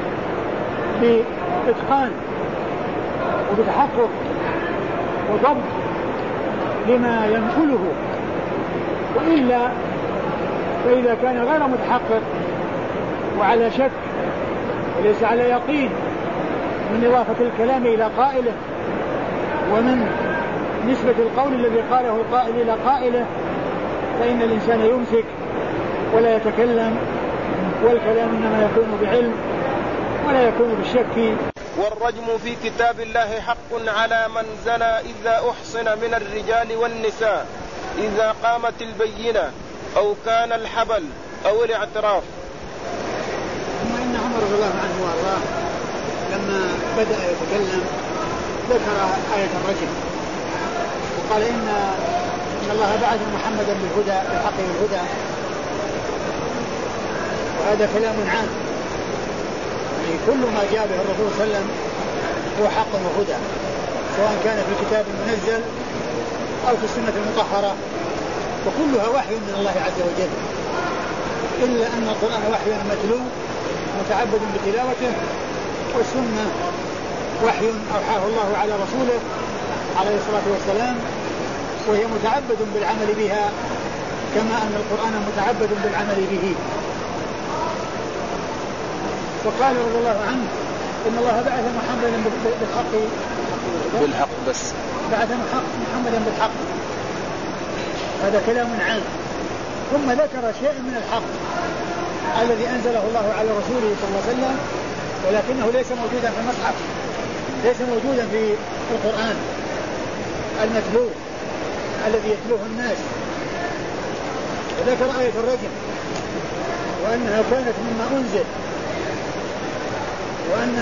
بإتقان وبتحقق وضبط لما ينقله، وإلا فإذا كان غير متحقق وعلى شك وليس على يقين من إضافة الكلام إلى قائله ومن نسبة القول الذي قاله القائل إلى قائله، فإن الإنسان يمسك ولا يتكلم، والكلام إنما يكون بعلم ولا يكون بالشك. والرجم في كتاب الله حق على من زنى إذا أحصن من الرجال والنساء إذا قامت البينة أو كان الحبل أو الاعتراف. ثم إن عمر رضي الله عنه وارضاه لما بدأ يتكلم ذكر آية الرجم وقال: إن الله بعث محمدا بالهدى بالحق والهدى. وهذا كلام عام، يعني كل ما جاء به الرسول صلى الله عليه وسلم هو حق وهدى، سواء كان في الكتاب المنزل أو في السنة المطهرة، وكلها وحي من الله عز وجل، إلا أن القرآن وحي متلو متعبد بتلاوته، والسنة وحي أوحاه الله على رسوله عليه الصلاة والسلام، وهي متعبد بالعمل بها كما أن القرآن متعبد بالعمل به. وقال رضي الله عنه: إن الله بعث محمدا بالحق بس بعث محمدا بالحق، هذا كلام عام. ثم ذكر شيء من الحق الذي أنزله الله على رسوله صلى الله عليه وسلم، ولكنه ليس موجودا في المصحف، ليس موجودا في القرآن المتلو الذي يتلوه الناس. وذكر آية الرجم وأنها كانت مما أنزل، وأن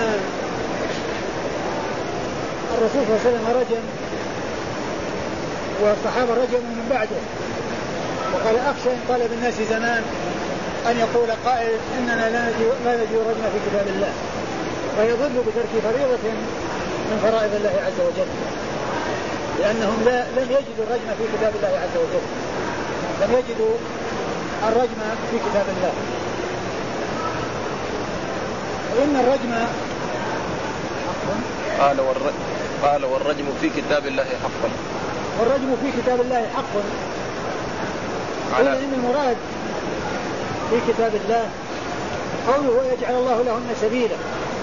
الرسول صلى الله عليه وسلم رجم والصحابة رجموا من بعده. وقال أخشى إن طال بالناس زمان أن يقول قائل إننا لا نجد رجم في كتاب الله، فيضل بترك فريضة من فرائض الله عز وجل، لأنهم لم يجدوا الرجم في كتاب الله عز وجل، لم يجدوا الرجم في كتاب الله. وإن الرجم قال والرجم في كتاب الله حقا، والرجم في كتاب الله حقا. إلا إن المراد في كتاب الله قوله ويجعل الله لهن سبيلا،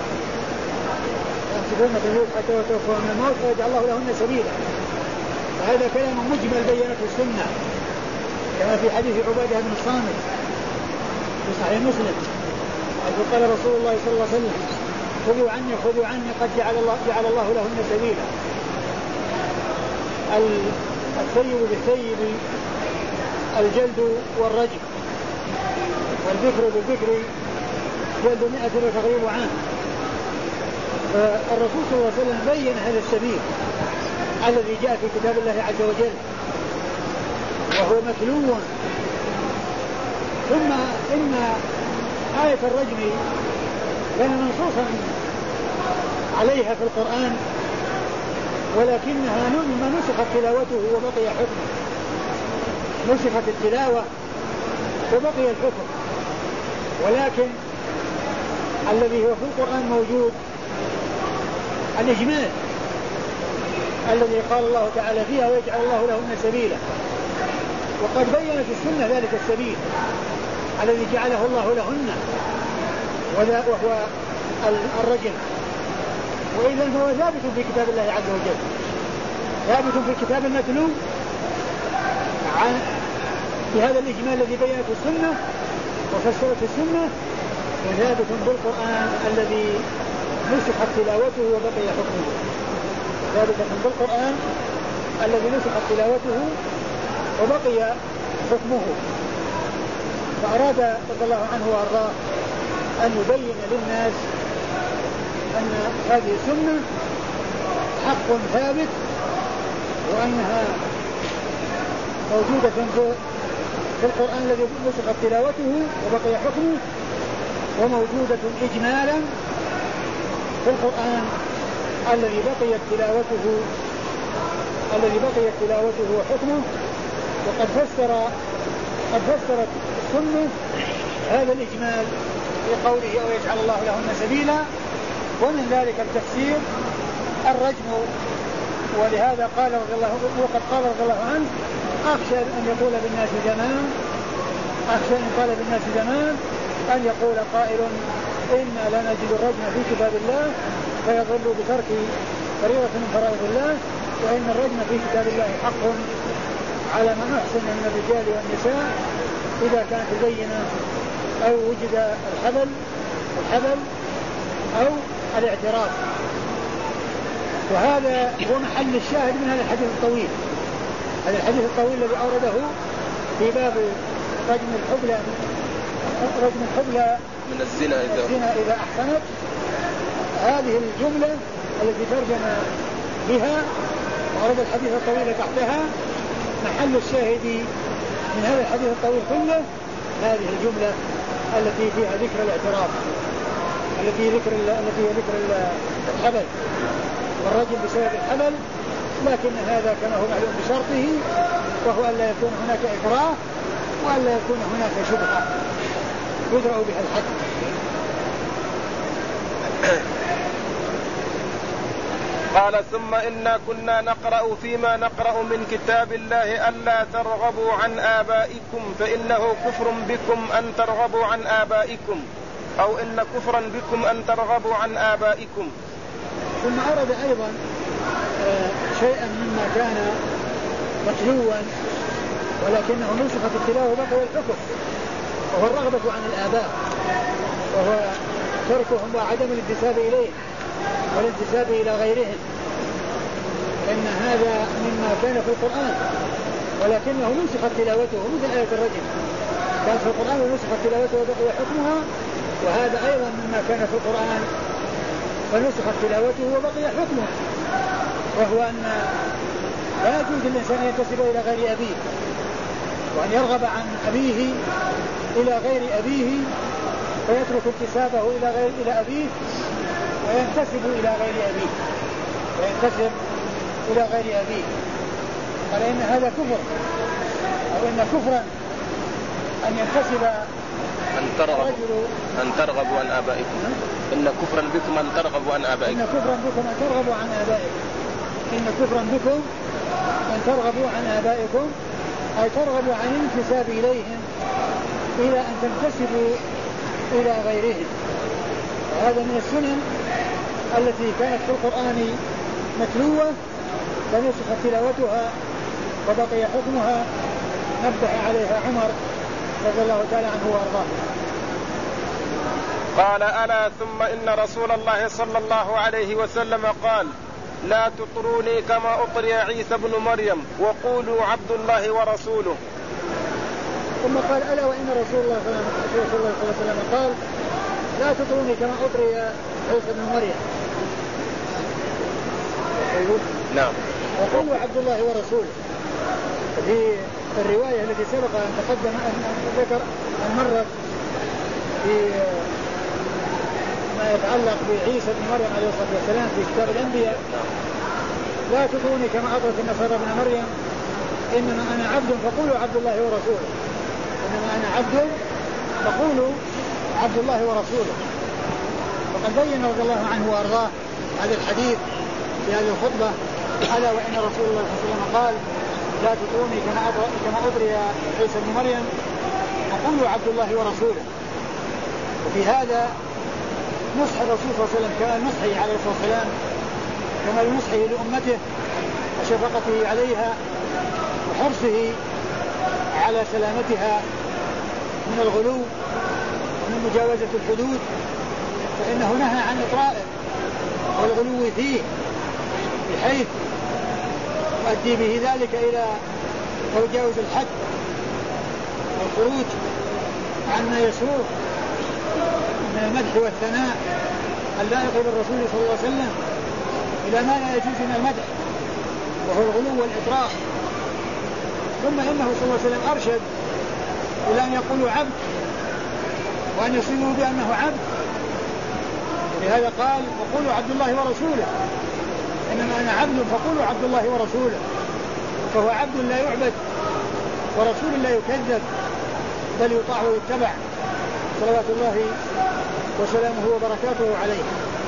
يمسكون بالموت حتى يتوفون من الموت ويجعل الله لهن سبيلا. وهذا كلام مجمل بينته السنة، كما في حديث عبادة بن الصامت في صحيح مسلم قال رسول الله صلى الله عليه وسلم خذوا عني قد جعل الله لهن سبيلا. الثيب بالثيب الجلد والرجم، والذكر بالذكر جلد 100 وتغريب عنه. فالرسول صلى الله عليه وسلم بين هذا السبيل الذي جاء في كتاب الله عز وجل وهو متلو. ثم إن آية الرجم كان منصوصا عليها في القرآن، ولكنها ما نسخت تلاوته وبقي حكمه، نسخت التلاوة وبقي الحكم. ولكن الذي هو في القرآن موجود الإجمال الذي قال الله تعالى فيها ويجعل الله لهن سبيلا. وقد بينت السنة ذلك السبيل الذي جعله الله لهن وهو الرجم. وإذا هو ثابت في كتاب الله عز وجل، ثابت في الكتاب المتلو بهذا الإجمال الذي بينته السنة وفسرت السنة، وثابت بالقرآن الذي نسخت تلاوته وبقي حكمه، ثابت بالقرآن الذي نسخت تلاوته وبقي حكمه. فأراد رضي الله عنه وأرضاه أن يبين للناس أن هذه السنة حق ثابت، وأنها موجودة في القرآن الذي نسخت تلاوته وبقي حكمه، وموجودة إجمالا في القرآن الذي بقيت تلاوته وحكمه. وقد فسرت السنة هذا الإجمال في قوله ويجعل الله لهن سبيلا، ومن ذلك التفسير الرجم. ولهذا قال رضي الله عنه أخشى أن يقول بالناس زمان أن يقول قائل إنا لا نجد الرجم في كتاب الله فيضل بترك فريضة من فرائض الله، وإن الرجم في كتاب الله حق على من أحسن من الرجال والنساء إذا كانت البينة أو وجد الحبل أو الاعتراف. وهذا هو محل الشاهد من هذا الحديث الطويل، هذا الحديث الطويل الذي أورده في باب رجم الحبلى من الزنا إذا أحسنت. هذه الجملة التي ترجم بها وأورد الحديث الطويل تحتها محل الشاهد من هذا الحديث الطويل كله هذه الجملة التي فيها ذكر الاعتراف، التي هي ذكر الحبل والرجم بسبب الحبل. لكن هذا كما هو معلوم بشرطه، وهو أن لا يكون هناك إكراه وأن لا يكون هناك شبهة يدرأ بها الحد. قال ثم إنا كنا نقرأ فيما نقرأ من كتاب الله ألا ترغبوا عن آبائكم فإنه كفر بكم أن ترغبوا عن آبائكم أو إن كفرا بكم أن ترغبوا عن آبائكم. ثم أورد أيضا شيئا مما كان متلوا ولكنه نسخت التلاوة وبقي الحكم، وهو الرغبة عن الآباء، وهو تركهم وعدم الانتساب إليهم والانتساب إلى غيرهم، إن هذا مما كان في القرآن ولكنه نسخت تلاوته مثل آية الرجم كانت في القرآن ونسخت تلاوته وبقي حكمها، وهذا أيضا مما كان في القرآن ونسخت تلاوته وبقي حكمه، وهو أن لا يجوز للإنسان أن ينتسب إلى غير أبيه وأن يرغب عن أبيه إلى غير أبيه فيترك انتسابه إلى أبيه وينتسب إلى غير أبيه قال إن هذا كفر، أو إن كفرا أن ينتسب أن ترغبوا عن آبائكم. إن كفرا بكم أن ترغبوا عن آبائكم. إن كفرا بكم أن ترغبوا عن آبائكم. إن كفرا بكم أن ترغبوا عن آبائكم، أي ترغبوا عن الانتساب إليهم إلى أن تنتسبوا إلى غيرهم. وهذا من السنن التي كانت في القرآن متلوة فنسخت تلاوتها وبقي حكمها، نبه عليها عمر رضي الله تعالى عنه وارضاه. قال: ألا ثم إن رسول الله صلى الله عليه وسلم قال: لا تطروني كما أطري عيسى بن مريم وقولوا عبد الله ورسوله. ثم قال: ألا وإن رسول الله صلى الله عليه وسلم قال: لا تطروني كما أطري عيسى بن مريم. نعم. وقولوا عبد الله ورسوله. في الرواية التي سبق أن تقدم أن ذكر أن مرت في ما يتعلق بعيسى بن مريم عليه الصلاة والسلام في كتاب الأنبياء: لا تطروني كما أطرت النصارى ابن مريم، إنما أنا عبد فقولوا عبد الله ورسوله. إنما أنا عبد فقولوا عبد الله ورسوله. وقد بين رضي الله عنه وأرضاه هذا الحديث في هذه الخطبة: ألا وإن رسول الله صلى الله عليه وسلم قال: لا تطروني كما أطري عيسى بن مريم وقولوا عبد الله ورسوله. وفي هذا نصح الرسول صلى الله عليه وسلم كان نصحه عليه الصلاة والسلام كما نصحه لأمته وشفقته عليها وحرصه على سلامتها من الغلو ومن مجاوزة الحدود، فإنه نهى عن إطرائه والغلو فيه بحيث يؤدي به ذلك إلى تجاوز الحد والخروج عما يسوء من المدح والثناء اللائق بالرسول صلى الله عليه وسلم إلى ما لا يجوز من المدح وهو الغلو والإطراء. ثم إنه صلى الله عليه وسلم أرشد إلى أن يقولوا عبد وأن يصيبوا بأنه عبد، لهذا قال: وقولوا عبد الله ورسوله. إنما أنا عبد فقولوا عبد الله ورسوله، فهو عبد لا يعبد ورسول لا يكذب بل يطاع ويتبع صلوات الله وسلامه وبركاته عليه.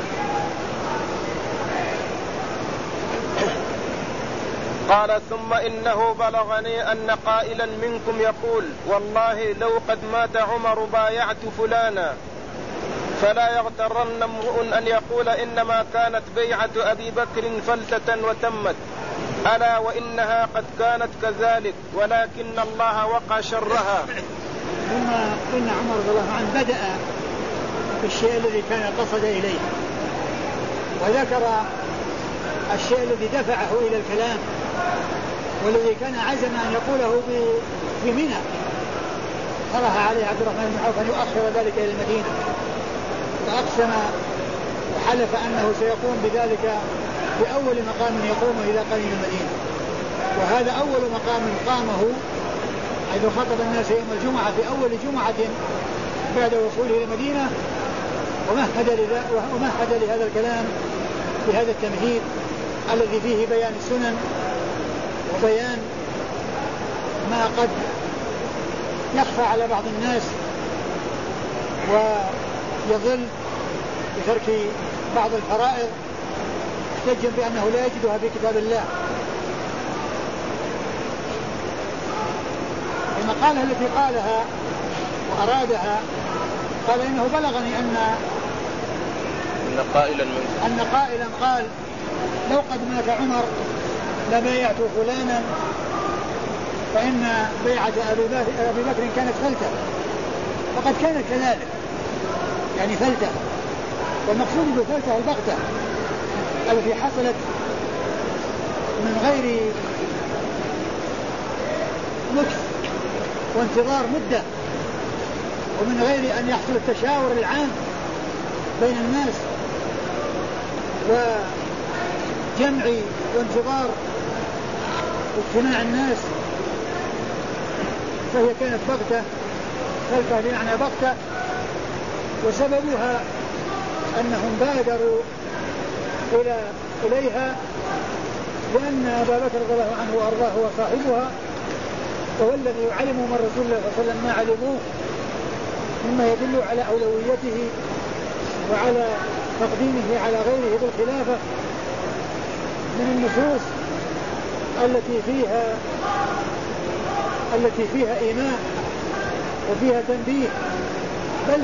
قال: ثم إنه بلغني أن قائلا منكم يقول: والله لو قد مات عمر بايعت فلانا، فلا يغترن امرؤ أن يقول إنما كانت بيعة أبي بكر فلتة وتمت، ألا وإنها قد كانت كذلك ولكن الله وقى شرها. ثم إن عمر رضي الله عنه بدأ بالشيء الذي كان قصد إليه وذكر الشيء الذي دفعه إلى الكلام والذي كان عزم أن يقوله في منى، طرح عليه عبد الرحمن بن عوف أن يؤخر ذلك إلى المدينة، فأقسم وحلف أنه سيقوم بذلك في أول مقام يقومه إذا قدم المدينة، وهذا أول مقام قامه حيث خطب الناس يوم الجمعة في أول جمعة بعد وصوله إلى المدينة، ومهد لهذا الكلام بهذا التمهيد الذي فيه بيان السنن وبيان ما قد يخفى على بعض الناس ويضل بترك بعض الفرائض احتجا بأنه لا يجدها في كتاب الله. المقالة التي قالها وأرادها قال إنه بلغني أن قائلا قال لو قد مات عمر لبايعت فلانا فإن بيعة أبي بكر كانت فلتة، وقد كانت كذلك يعني فلتة، والمقصود بالفلتة البغتة التي حصلت من غير مكث وانتظار مدة، ومن غير أن يحصل التشاور العام بين الناس وجمع وانتظار واجتماع الناس، فهي كانت بغتة، فلتة بمعنى بغتة، وسببها أنهم بادروا إليها لأن أبا بكر رضي الله عنه وأرضاه هو صاحبها، وهو الذي يعلمهم من رسول الله صلى الله عليه وسلم ما علموه مما يدل على أولويته وعلى تقديمه على غيره بالخلافة من النصوص التي فيها إيمان وفيها تنبيه، بل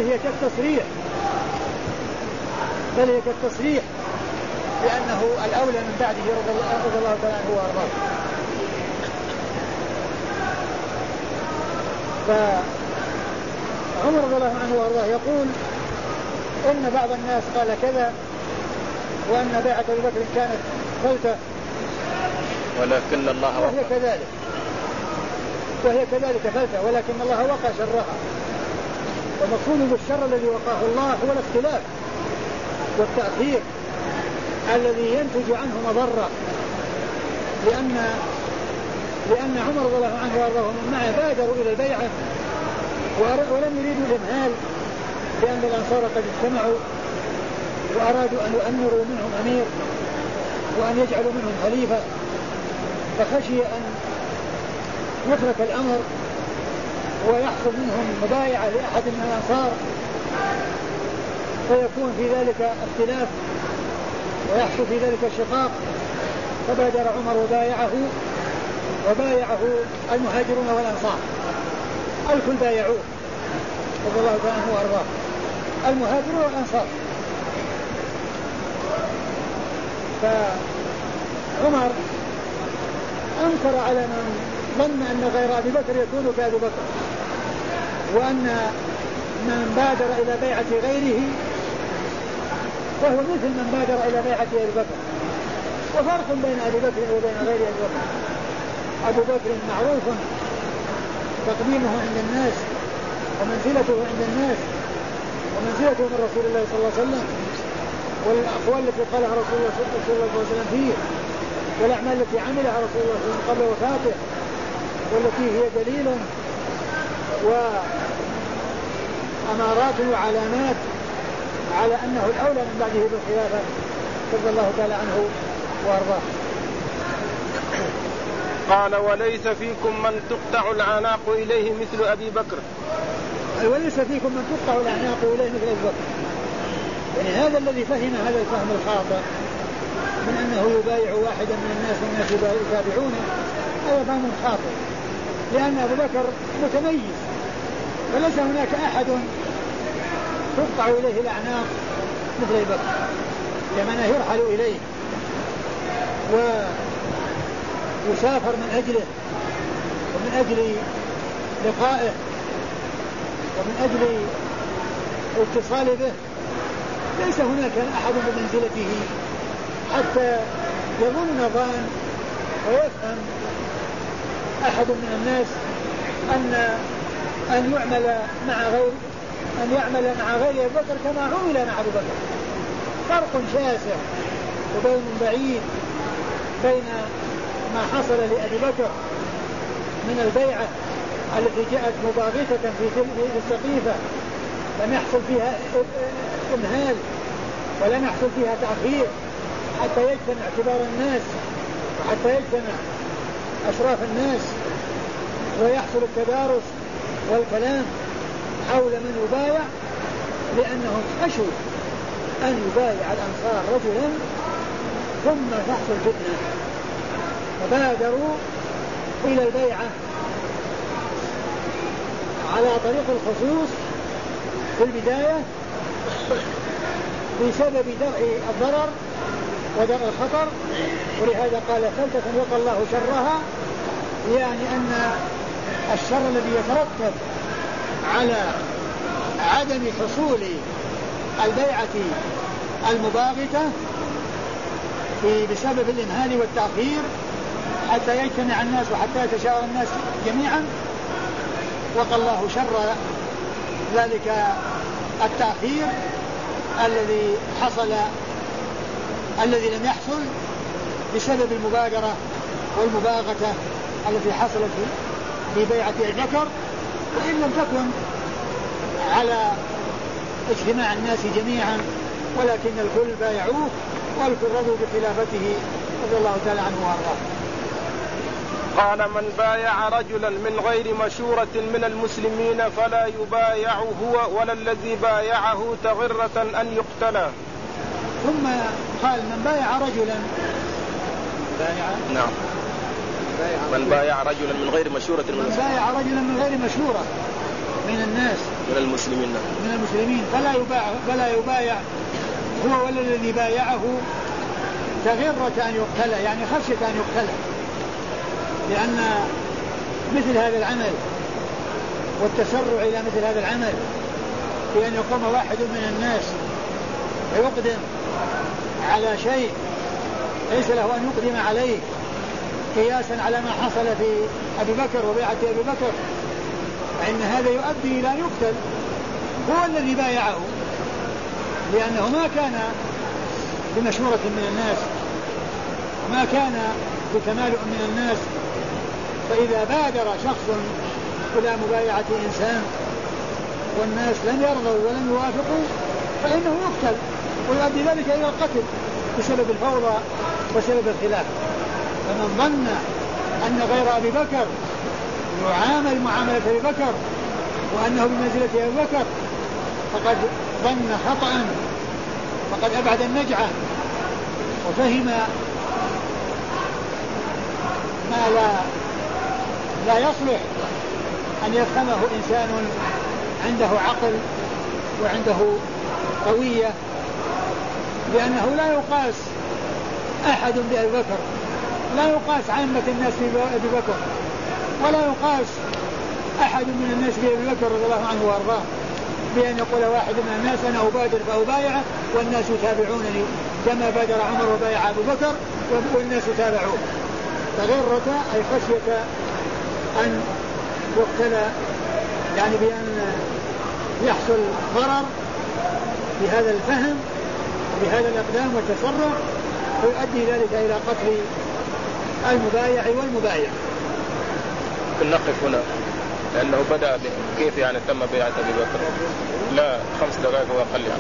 هي كالتصريح لأنه الأولى من بعده رضي الله تعالى عنه وأرضاه. فعمر رضي الله عنه وأرضاه يقول إن بعض الناس قال كذا، وأن بيعة أبي بكر كانت فلتة، ولكن الله وهي كذلك فلتة، ولكن الله وقى شرها. ومقصود بالشر الذي وقاه الله هو الاختلاف والتأخير الذي ينتج عنه مضرة، لأن عمر رضي الله عنه وارضاه ومن معه بادروا إلى البيعة ولم يريدوا الإمهال، لأن الأنصار قد اجتمعوا وأرادوا أن يؤمروا منهم أمير وأن يجعلوا منهم خليفة، فخشي أن يترك الأمر ويحصل منهم مبايعة لأحد من الأنصار فيكون في ذلك اختلاف ويحصل في ذلك الشقاق، فبادر عمر وبايعه المهاجرون والأنصار، الكل بايعوه رضي الله تعالى عنه وأرضاه، المهاجرون والأنصار. فعمر أنكر على من ظن أن غير أبي بكر يكون كأبي بكر، وأن من بادر إلى بيعة غيره وهو مثل من بادر إلى بيعة أبي بكر. وفرق بين أبي بكر وبين غير أبي بكر: أبو بكر معروف تقديمه عند الناس ومنزلته عند الناس ومنزلته من رسول الله صلى الله عليه وسلم، والأقوال التي قالها رسول الله صلى الله عليه وسلم فيه، والأعمال التي عملها رسول الله صلى الله عليه وسلم قبل وفاته، والتي هي دليل وأمارات وعلامات على أنه الأولى من بعده بالخلافة رضي الله تعالى عنه وأرضاه. قال: وليس فيكم من تقطع العناق إليه مثل أبي بكر. وليس فيكم من تقطع العناق إليه مثل أبي بكر، يعني هذا الذي فهم هذا الفهم الخاطئ من أنه يبايع واحدا من الناس والناس يتابعونه، هذا فهم خاطئ، لأن أبو بكر متميز وليس هناك أحد تقطع إليه الأعناق مثل أبي بكر، لمن يرحل إليه ويسافر من أجله ومن أجل لقائه ومن أجل الاتصال به. ليس هناك أحد بمنزلته حتى يظن ظان ويفهم أحد من الناس أن يعمل مع غير أبي بكر كما عمل مع أبي بكر. فرق شاسع وبين بعيد بين ما حصل لأبي بكر من البيعة التي جاءت مباغتة في السقيفة، لم يحصل فيها إمهال ولم يحصل فيها تأخير حتى يجتمع كبار الناس وحتى يجتمع أشراف الناس ويحصل التدارس والكلام حول من يبايع، لأنهم خشوا أن يبايع الأنصار رجلا ثم تحصل فتنة، فبادروا إلى البيعة على طريق الخصوص في البداية بسبب درء الضرر ودرء الخطر، ولهذا قال فلتكن وقى الله شرها، يعني أن الشر الذي يترتب على عدم حصول البيعة المباغتة بسبب الإمهال والتأخير حتى يجتمع الناس وحتى يتشاور الناس جميعا، وقى الله شر ذلك التأخير الذي حصل الذي لم يحصل بسبب المبادرة والمباغتة التي حصلت في بيعة أبي بكر، وإن لم تكن على اجتماع الناس جميعا ولكن الكل بايعوه والكل رضوا بخلافته رضي الله تعالى عنه وارضاه. قال من بايع رجلا من غير مشورة من المسلمين فلا يبايع هو ولا الذي بايعه تغرة أن يقتل. ثم قال من بايع رجلا نعم من بايع رجلا من غير مشورة من بايع رجلا من غير مشورة من الناس من المسلمين فلا يبايع هو ولا الذي بايعه تغرة أن يقتل، يعني خشية أن يقتل، لأن مثل هذا العمل والتسرع إلى مثل هذا العمل بأن يقوم واحد من الناس ويقدم على شيء ليس له أن يقدم عليه قياسا على ما حصل في أبي بكر وبيعة أبي بكر، فإن هذا يؤدي إلى يقتل هو الذي بايعه، لأنه ما كان بمشورة من الناس وما كان بتمالؤ من الناس، فإذا بادر شخص إلى مبايعة إنسان والناس لم يرضوا ولم يوافقوا فإنه يقتل ويؤدي ذلك إلى القتل بسبب الفوضى وسبب الخلاف. فمن ظن أن غير أبي بكر يعامل معاملة أبي بكر وأنه بمنزلة أبي بكر فقد ظن خطأ، فقد أبعد النجعة وفهم ما لا يصلح أن يفهمه إنسان عنده عقل وعنده قوية، لأنه لا يقاس أحد بأبي بكر، لا يقاس عامة الناس بأبي بكر، ولا يقاس أحد من الناس بأبي بكر رضي الله عنه وأرضاه، بأن يقول واحد من الناس أنا أبادر فأبايعه والناس يتابعونني كما بادر عمر وبايع أبو بكر والناس تابعوه. تغرة أي خشية أن يقتل، يعني بأن يحصل ضرر بهذا الفهم بهذا الأقدام والتسرع ويؤدي ذلك إلى قتل المبايع والمبايع. نقف هنا لأنه بدأ كيف يعني تم بيعة أبي بكر، لا 5 دقائق وأقل يعني.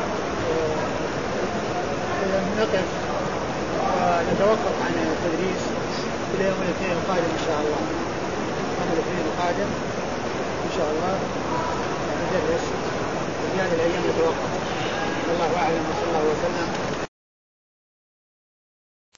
نقف ونتوقف عن التدريس إلى يوم الاثنين القادم إن شاء الله. يوم الاثنين القادم إن شاء الله ندرس في هذه الأيام نتوقف. والله أعلم وصلى الله وسلم